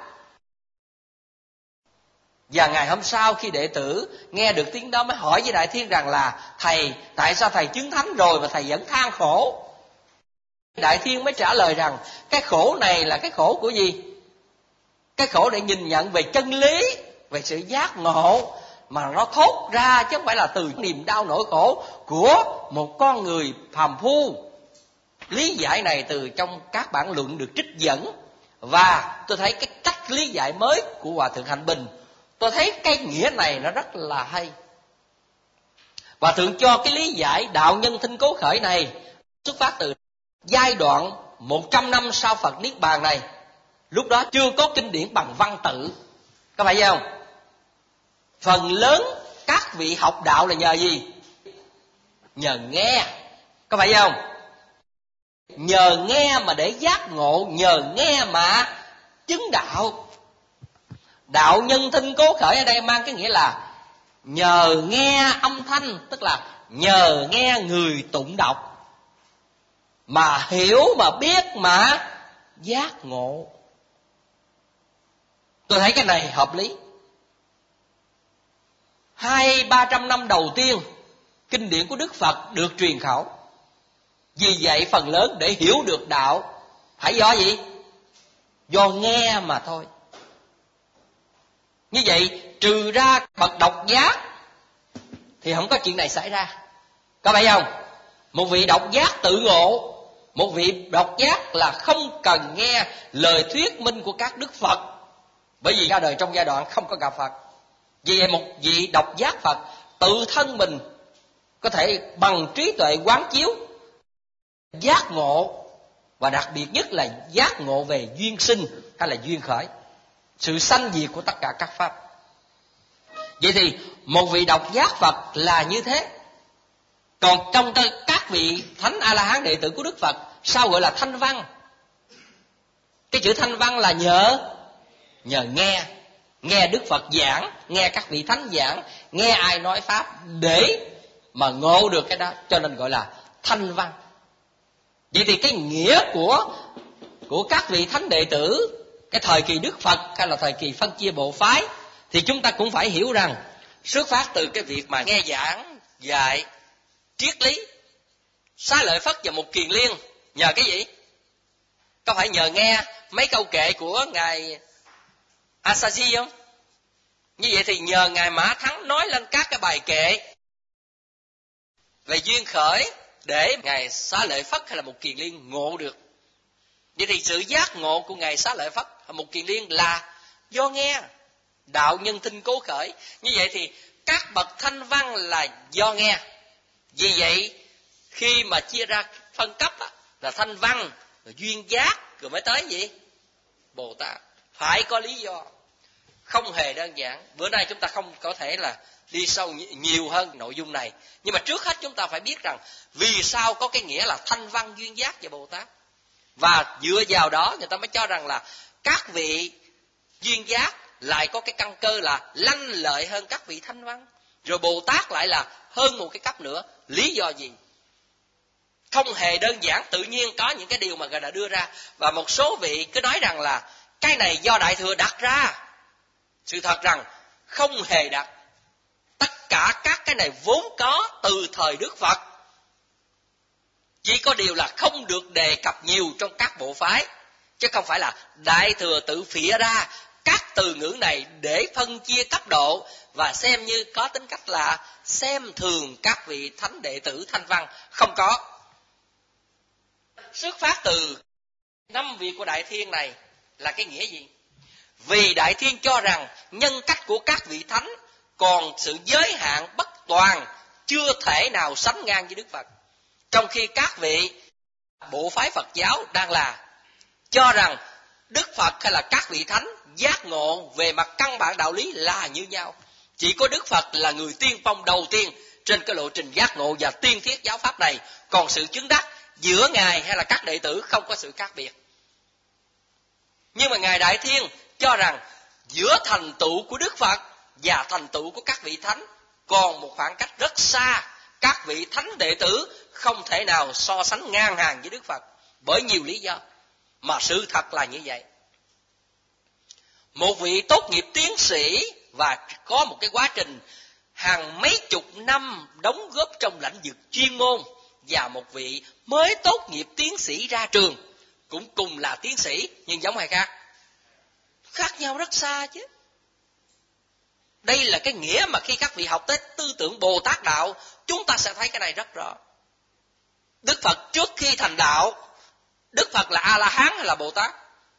Và ngày hôm sau khi đệ tử nghe được tiếng đó mới hỏi với Đại Thiên rằng là: thầy, tại sao thầy chứng thánh rồi mà thầy vẫn than khổ? Đại Thiên mới trả lời rằng cái khổ này là cái khổ của gì? Cái khổ để nhìn nhận về chân lý, về sự giác ngộ mà nó thốt ra, chứ không phải là từ niềm đau nỗi khổ của một con người phàm phu. Lý giải này từ trong các bản luận được trích dẫn, và tôi thấy cái cách lý giải mới của Hòa Thượng Hạnh Bình, tôi thấy cái nghĩa này nó rất là hay. Hòa Thượng cho cái lý giải đạo nhân thinh cố khởi này xuất phát từ giai đoạn 100 năm sau Phật Niết Bàn này. Lúc đó chưa có kinh điển bằng văn tự, có phải không? Phần lớn các vị học đạo là nhờ gì? Nhờ nghe, có phải không? Nhờ nghe mà để giác ngộ, nhờ nghe mà chứng đạo. Đạo nhân thinh cố khởi ở đây mang cái nghĩa là nhờ nghe âm thanh, tức là nhờ nghe người tụng đọc mà hiểu, mà biết, mà giác ngộ. Tôi thấy cái này hợp lý. 200-300 năm đầu tiên kinh điển của Đức Phật được truyền khẩu. Vì vậy phần lớn để hiểu được đạo phải do gì? Do nghe mà thôi. Như vậy trừ ra bậc độc giác thì không có chuyện này xảy ra, có phải không? Một vị độc giác tự ngộ, một vị độc giác là không cần nghe lời thuyết minh của các đức Phật, bởi vì ra đời trong giai đoạn không có gặp Phật. Vì vậy một vị độc giác Phật tự thân mình có thể bằng trí tuệ quán chiếu giác ngộ, và đặc biệt nhất là giác ngộ về duyên sinh hay là duyên khởi, sự sanh diệt của tất cả các pháp. Vậy thì một vị độc giác Phật là như thế. Còn trong các vị thánh A-la-hán đệ tử của Đức Phật, sao gọi là thanh văn? Cái chữ thanh văn là nhờ nghe Đức Phật giảng, nghe các vị thánh giảng, nghe ai nói pháp để mà ngộ được cái đó, cho nên gọi là thanh văn. Vậy thì cái nghĩa của các vị thánh đệ tử cái thời kỳ Đức Phật hay là thời kỳ phân chia bộ phái, thì chúng ta cũng phải hiểu rằng xuất phát từ cái việc mà nghe giảng dạy triết lý. Xá Lợi Phất và Mục Kiền Liên nhờ cái gì? Có phải nhờ nghe mấy câu kệ của ngài Asaji không? Như vậy thì nhờ ngài Mã Thắng nói lên các cái bài kệ về duyên khởi để ngài Xá Lợi Phất hay là Mục Kiền Liên ngộ được. Vậy thì sự giác ngộ của ngài Xá Lợi Phất hay Mục Kiền Liên là do nghe. Đạo nhân thinh cố khởi. Như vậy thì các bậc thanh văn là do nghe. Vì vậy khi mà chia ra phân cấp là thanh văn, rồi duyên giác, rồi mới tới gì? Bồ Tát. Phải có lý do, không hề đơn giản. Bữa nay chúng ta không có thể là đi sâu nhiều hơn nội dung này, nhưng mà trước hết chúng ta phải biết rằng vì sao có cái nghĩa là thanh văn, duyên giác và Bồ Tát. Và dựa vào đó người ta mới cho rằng là các vị duyên giác lại có cái căn cơ là lanh lợi hơn các vị thanh văn, rồi Bồ Tát lại là hơn một cái cấp nữa. Lý do gì? Không hề đơn giản, tự nhiên có những cái điều mà người đã đưa ra. Và một số vị cứ nói rằng là cái này do Đại Thừa đặt ra. Sự thật rằng không hề đặt. Tất cả các cái này vốn có từ thời Đức Phật. Chỉ có điều là không được đề cập nhiều trong các bộ phái, chứ không phải là Đại Thừa tự phịa ra các từ ngữ này để phân chia cấp độ và xem như có tính cách là xem thường các vị thánh đệ tử thanh văn. Không có. Xuất phát từ 5 vị của Đại Thiên này là cái nghĩa gì? Vì Đại Thiên cho rằng nhân cách của các vị thánh còn sự giới hạn bất toàn, chưa thể nào sánh ngang với Đức Phật. Trong khi các vị bộ phái Phật giáo đang là cho rằng Đức Phật hay là các vị thánh giác ngộ về mặt căn bản đạo lý là như nhau. Chỉ có Đức Phật là người tiên phong đầu tiên trên cái lộ trình giác ngộ và tiên thiết giáo pháp này. Còn sự chứng đắc giữa Ngài hay là các đệ tử không có sự khác biệt. Nhưng mà Ngài Đại Thiên cho rằng giữa thành tựu của Đức Phật và thành tựu của các vị thánh còn một khoảng cách rất xa. Các vị thánh đệ tử không thể nào so sánh ngang hàng với Đức Phật, bởi nhiều lý do, mà sự thật là như vậy. Một vị tốt nghiệp tiến sĩ và có một cái quá trình hàng mấy chục năm đóng góp trong lĩnh vực chuyên môn, và một vị mới tốt nghiệp tiến sĩ ra trường, cũng cùng là tiến sĩ nhưng giống hay khác? Khác nhau rất xa chứ. Đây là cái nghĩa mà khi các vị học tới tư tưởng Bồ Tát đạo, chúng ta sẽ thấy cái này rất rõ. Đức Phật trước khi thành đạo, Đức Phật là A-la-hán hay là Bồ Tát?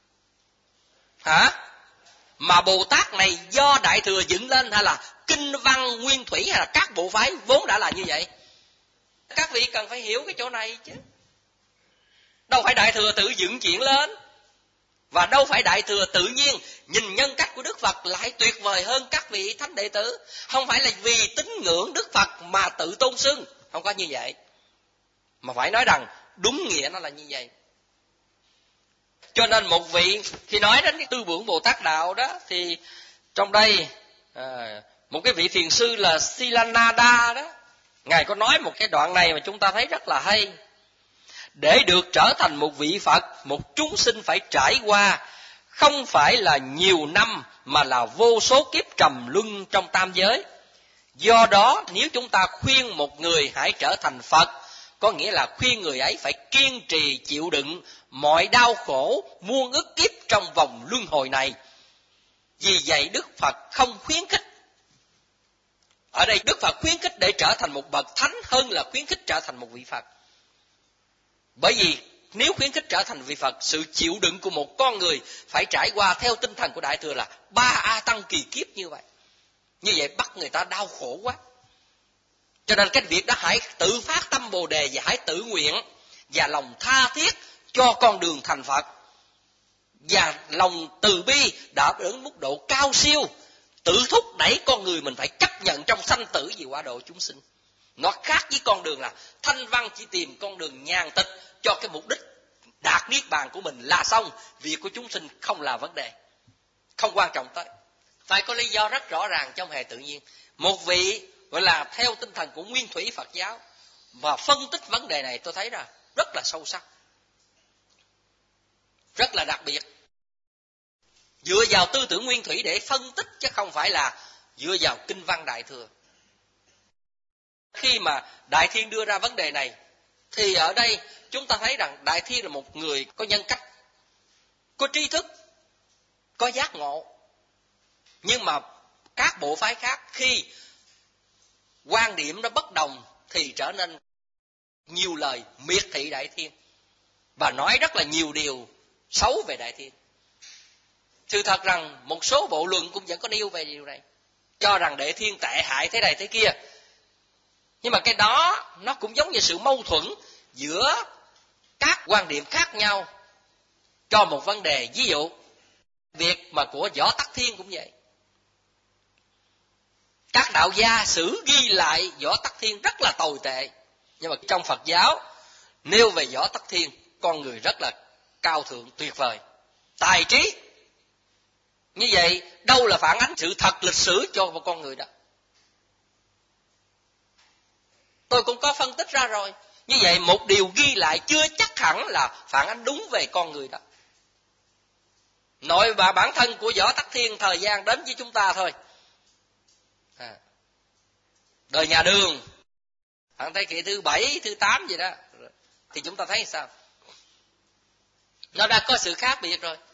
Hả? Mà Bồ Tát này do Đại Thừa dựng lên, hay là kinh văn nguyên thủy, hay là các bộ phái vốn đã là như vậy? Các vị cần phải hiểu cái chỗ này chứ. Đâu phải Đại Thừa tự dựng chuyện lên, và đâu phải Đại Thừa tự nhiên nhìn nhân cách của Đức Phật lại tuyệt vời hơn các vị thánh đệ tử. Không phải là vì tín ngưỡng Đức Phật mà tự tôn xưng, không có như vậy. Mà phải nói rằng đúng nghĩa nó là như vậy. Cho nên một vị khi nói đến cái tư tưởng Bồ Tát đạo đó, thì trong đây một cái vị thiền sư là Silanada đó, ngài có nói một cái đoạn này mà chúng ta thấy rất là hay. Để được trở thành một vị Phật, một chúng sinh phải trải qua không phải là nhiều năm, mà là vô số kiếp trầm luân trong tam giới. Do đó nếu chúng ta khuyên một người hãy trở thành Phật, có nghĩa là khuyên người ấy phải kiên trì chịu đựng mọi đau khổ muôn ức kiếp trong vòng luân hồi này. Vì vậy Đức Phật không khuyến khích. Ở đây Đức Phật khuyến khích để trở thành một bậc thánh hơn là khuyến khích trở thành một vị Phật. Bởi vì nếu khuyến khích trở thành vị Phật, sự chịu đựng của một con người phải trải qua theo tinh thần của Đại Thừa là 3 A Tăng kỳ kiếp như vậy. Như vậy bắt người ta đau khổ quá. Cho nên cái việc đó hãy tự phát tâm Bồ Đề, và hãy tự nguyện và lòng tha thiết cho con đường thành Phật. Và lòng từ bi đã đến mức độ cao siêu, tự thúc đẩy con người mình phải chấp nhận trong sanh tử vì hóa độ chúng sinh. Nó khác với con đường là thanh văn chỉ tìm con đường nhàn tịch cho cái mục đích đạt niết bàn của mình là xong. Việc của chúng sinh không là vấn đề, không quan trọng tới. Phải có lý do rất rõ ràng trong hề tự nhiên. Một vị gọi là theo tinh thần của nguyên thủy Phật giáo và phân tích vấn đề này, tôi thấy là rất là sâu sắc, rất là đặc biệt. Dựa vào tư tưởng nguyên thủy để phân tích, chứ không phải là dựa vào kinh văn Đại Thừa. Khi mà Đại Thiên đưa ra vấn đề này, thì ở đây chúng ta thấy rằng Đại Thiên là một người có nhân cách, có trí thức, có giác ngộ. Nhưng mà các bộ phái khác khi quan điểm nó bất đồng thì trở nên nhiều lời miệt thị Đại Thiên và nói rất là nhiều điều xấu về Đại Thiên. Sự thật rằng một số bộ luận cũng vẫn có nêu về điều này, cho rằng Đại Thiên tệ hại thế này thế kia. Nhưng mà cái đó nó cũng giống như sự mâu thuẫn giữa các quan điểm khác nhau cho một vấn đề. Ví dụ việc mà của Võ Tắc Thiên cũng vậy. Các đạo gia sử ghi lại Võ Tắc Thiên rất là tồi tệ, nhưng mà trong Phật giáo nêu về Võ Tắc Thiên, con người rất là cao thượng, tuyệt vời, tài trí. Như vậy đâu là phản ánh sự thật lịch sử cho một con người đó. Tôi cũng có phân tích ra rồi. Như vậy một điều ghi lại chưa chắc hẳn là phản ánh đúng về con người đó. Nội và bản thân của Võ Tắc Thiên thời gian đến với chúng ta thôi. Đời nhà Đường khoảng thế kỷ thứ 7, thứ 8 gì đó, thì chúng ta thấy sao? Nó đã có sự khác biệt rồi.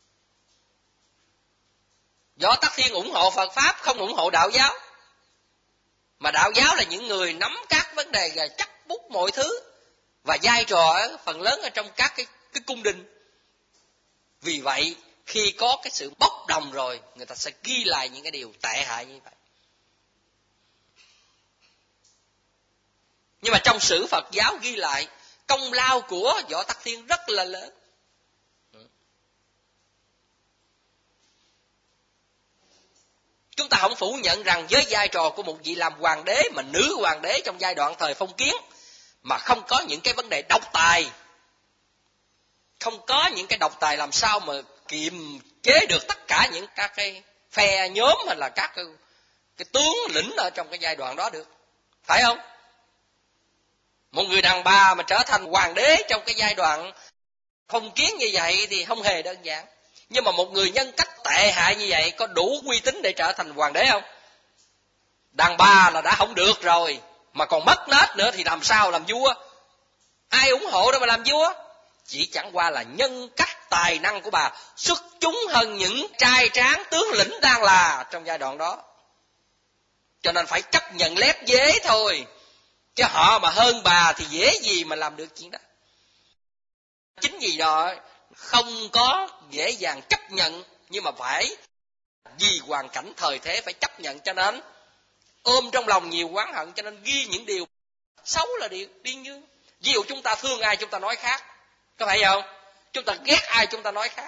Võ Tắc Thiên ủng hộ Phật Pháp, không ủng hộ đạo giáo. Mà đạo giáo là những người nắm các vấn đề và chắc bút mọi thứ, và vai trò phần lớn ở trong các cái cung đình. Vì vậy khi có cái sự bốc đồng rồi, người ta sẽ ghi lại những cái điều tệ hại như vậy. Nhưng mà trong sử Phật giáo ghi lại công lao của Võ Tắc Thiên rất là lớn. Chúng ta không phủ nhận rằng với vai trò của một vị làm hoàng đế, mà nữ hoàng đế trong giai đoạn thời phong kiến, mà không có những cái vấn đề độc tài, không có những cái độc tài làm sao mà kiềm chế được tất cả những các cái phe nhóm hay là các cái tướng lĩnh ở trong cái giai đoạn đó được, phải không? Một người đàn bà mà trở thành hoàng đế trong cái giai đoạn phong kiến như vậy thì không hề đơn giản. Nhưng mà một người nhân cách tệ hại như vậy có đủ uy tín để trở thành hoàng đế không? Đàn bà là đã không được rồi, mà còn mất nết nữa thì làm sao làm vua? Ai ủng hộ đâu mà làm vua? Chỉ chẳng qua là nhân cách tài năng của bà xuất chúng hơn những trai tráng tướng lĩnh đang là trong giai đoạn đó. Cho nên phải chấp nhận lép vế thôi. Chứ họ mà hơn bà thì dễ gì mà làm được chuyện đó. Chính vì đó không có dễ dàng chấp nhận, nhưng mà phải vì hoàn cảnh thời thế phải chấp nhận, cho nên ôm trong lòng nhiều oán hận, cho nên ghi những điều xấu là điều đương nhiên. Ví dụ chúng ta thương ai chúng ta nói khác, có phải không? Chúng ta ghét ai chúng ta nói khác.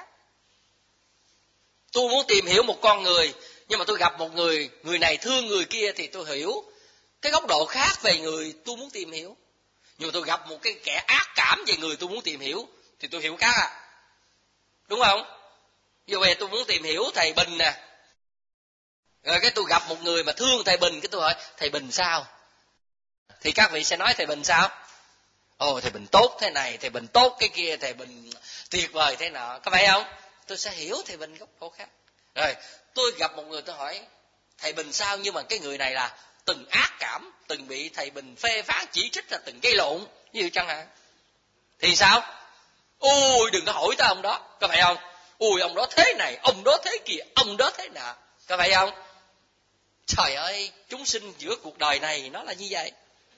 Tôi muốn tìm hiểu một con người, nhưng mà tôi gặp một người này thương người kia thì tôi hiểu cái góc độ khác về người tôi muốn tìm hiểu. Nhưng mà tôi gặp một cái kẻ ác cảm về người tôi muốn tìm hiểu thì tôi hiểu khác à. Đúng không? Ví dụ về tôi muốn tìm hiểu thầy Bình nè, rồi cái tôi gặp một người mà thương thầy Bình, cái tôi hỏi thầy Bình sao? Thì các vị sẽ nói thầy Bình sao? Ồ, thầy Bình tốt thế này, thầy Bình tốt cái kia, thầy Bình tuyệt vời thế nọ, có phải không? Tôi sẽ hiểu thầy Bình góc độ khác. Rồi tôi gặp một người tôi hỏi thầy Bình sao, nhưng mà cái người này là từng ác cảm, từng bị thầy Bình phê phán chỉ trích, là từng gây lộn như chẳng hạn, thì sao? Ôi đừng có hỏi tới ông đó, có phải không? Ôi ông đó thế này, ông đó thế kia, ông đó thế nọ, có phải không? Trời ơi, chúng sinh giữa cuộc đời này nó là như vậy.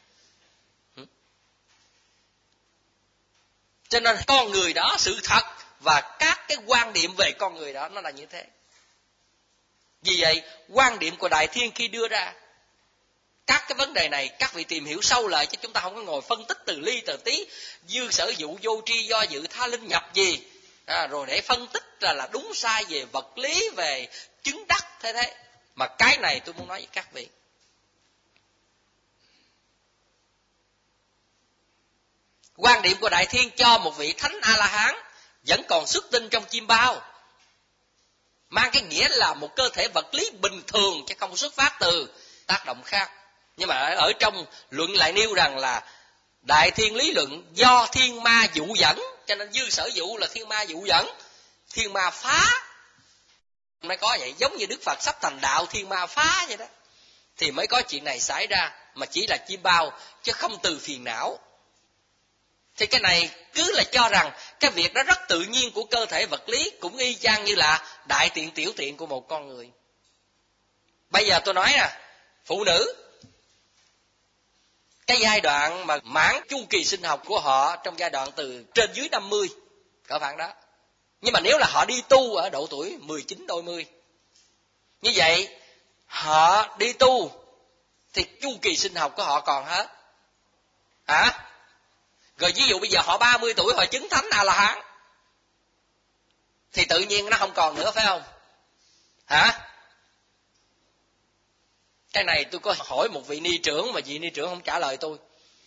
Cho nên con người đó, sự thật và các cái quan điểm về con người đó nó là như thế. Vì vậy, quan điểm của Đại Thiên khi đưa ra các cái vấn đề này, các vị tìm hiểu sâu lại, chứ chúng ta không có ngồi phân tích từ ly từ tí, dư sở dụ vô tri do dự tha linh nhập gì, rồi để phân tích là đúng sai về vật lý, về chứng đắc thế. Mà cái này tôi muốn nói với các vị. Quan điểm của Đại Thiên cho một vị thánh A-la-hán vẫn còn xuất tinh trong chim bao, mang cái nghĩa là một cơ thể vật lý bình thường chứ không xuất phát từ tác động khác. Nhưng mà ở trong luận lại nêu rằng là Đại Thiên lý luận do thiên ma dụ dẫn, cho nên dư sở dụ là thiên ma dụ dẫn, thiên ma phá mới có vậy. Giống như Đức Phật sắp thành đạo, thiên ma phá vậy đó, thì mới có chuyện này xảy ra, mà chỉ là chim bao chứ không từ phiền não. Thì cái này cứ là cho rằng cái việc đó rất tự nhiên của cơ thể vật lý, cũng y chang như là đại tiện tiểu tiện của một con người. Bây giờ tôi nói nè, phụ nữ, cái giai đoạn mà mãn chu kỳ sinh học của họ trong giai đoạn từ trên dưới 50, cỡ khoảng đó. Nhưng mà nếu là họ đi tu ở độ tuổi 19 đôi 10, như vậy họ đi tu thì chu kỳ sinh học của họ còn hết. Hả? Rồi ví dụ bây giờ họ 30 tuổi họ chứng thánh A-la-hán thì tự nhiên nó không còn nữa, phải không? Hả? Cái này tôi có hỏi một vị ni trưởng mà vị ni trưởng không trả lời tôi.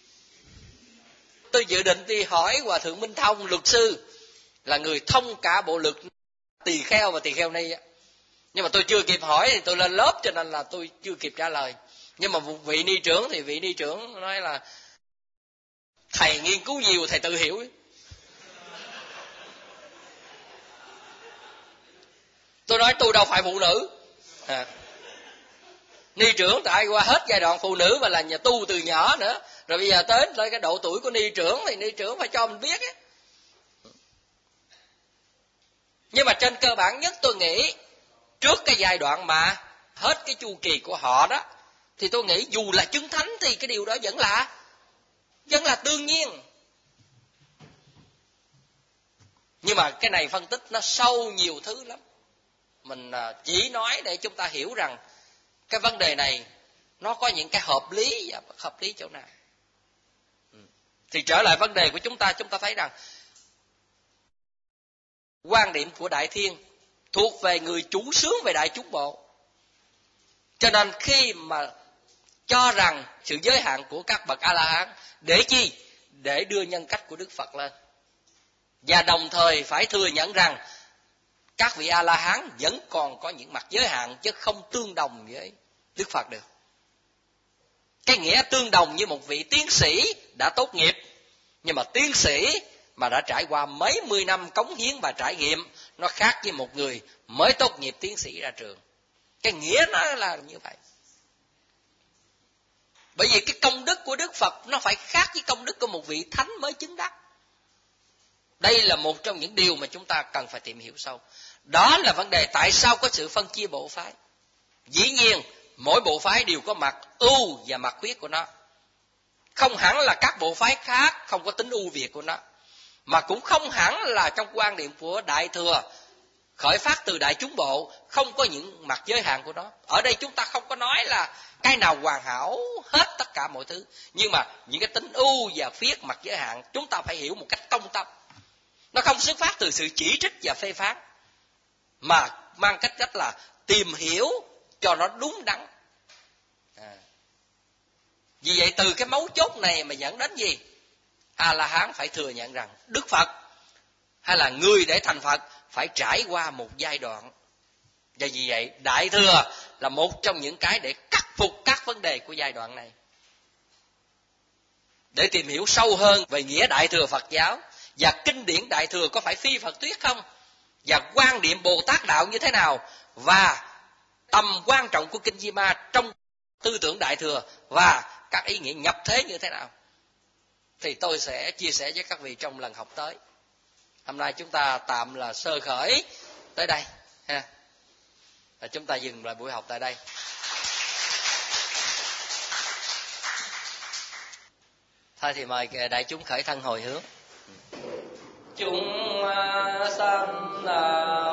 Tôi dự định đi hỏi Hòa Thượng Minh Thông, luật sư, là người thông cả bộ luật tỳ kheo và tỳ kheo ni. Nhưng mà tôi chưa kịp hỏi thì tôi lên lớp, cho nên là tôi chưa kịp trả lời. Nhưng mà một vị ni trưởng thì vị ni trưởng nói là thầy nghiên cứu nhiều, thầy tự hiểu. Tôi nói tôi đâu phải phụ nữ. Ni trưởng tại qua hết giai đoạn phụ nữ và là nhà tu từ nhỏ nữa, rồi bây giờ tới cái độ tuổi của ni trưởng thì ni trưởng phải cho mình biết ấy. Nhưng mà trên cơ bản nhất tôi nghĩ trước cái giai đoạn mà hết cái chu kỳ của họ đó, thì tôi nghĩ dù là chứng thánh thì cái điều đó vẫn là đương nhiên. Nhưng mà cái này phân tích nó sâu nhiều thứ lắm. Mình chỉ nói để chúng ta hiểu rằng cái vấn đề này nó có những cái hợp lý và bất hợp lý chỗ nào. Thì trở lại vấn đề của chúng ta thấy rằng quan điểm của Đại Thiên thuộc về người chủ xướng về đại chúng bộ. Cho nên khi mà cho rằng sự giới hạn của các bậc A-la-hán để chi? Để đưa nhân cách của Đức Phật lên. Và đồng thời phải thừa nhận rằng các vị A-la-hán vẫn còn có những mặt giới hạn chứ không tương đồng với Đức Phật được. cái nghĩa tương đồng như một vị tiến sĩ đã tốt nghiệp. Nhưng mà tiến sĩ mà đã trải qua mấy mươi năm cống hiến và trải nghiệm, nó khác với một người mới tốt nghiệp tiến sĩ ra trường. Cái nghĩa nó là như vậy. Bởi vì cái công đức của Đức Phật nó phải khác với công đức của một vị thánh mới chứng đắc. Đây là một trong những điều mà chúng ta cần phải tìm hiểu sâu. Đó là vấn đề tại sao có sự phân chia bộ phái. Dĩ nhiên mỗi bộ phái đều có mặt ưu và mặt khuyết của nó. Không hẳn là các bộ phái khác không có tính ưu việt của nó, mà cũng không hẳn là trong quan niệm của Đại Thừa khởi phát từ Đại Chúng Bộ không có những mặt giới hạn của nó. Ở đây chúng ta không có nói là cái nào hoàn hảo hết tất cả mọi thứ, nhưng mà những cái tính ưu và phiết mặt giới hạn chúng ta phải hiểu một cách công tâm. Nó không xuất phát từ sự chỉ trích và phê phán, mà mang cách là tìm hiểu cho nó đúng đắn. Vì vậy từ cái mấu chốt này mà dẫn đến gì? A-la-hán phải thừa nhận rằng Đức Phật hay là người để thành Phật phải trải qua một giai đoạn. Và vì vậy Đại Thừa là một trong những cái để khắc phục các vấn đề của giai đoạn này. Để tìm hiểu sâu hơn về nghĩa Đại Thừa Phật giáo và kinh điển Đại Thừa có phải phi Phật thuyết không, và quan niệm Bồ Tát đạo như thế nào, và tầm quan trọng của kinh Di Ma trong tư tưởng Đại Thừa và các ý nghĩa nhập thế như thế nào, thì tôi sẽ chia sẻ với các vị trong lần học tới. Hôm nay chúng ta tạm là sơ khởi tới đây ha. Và chúng ta dừng lại buổi học tại đây. Thôi thì mời đại chúng khởi thân hồi hướng. Chúng sanh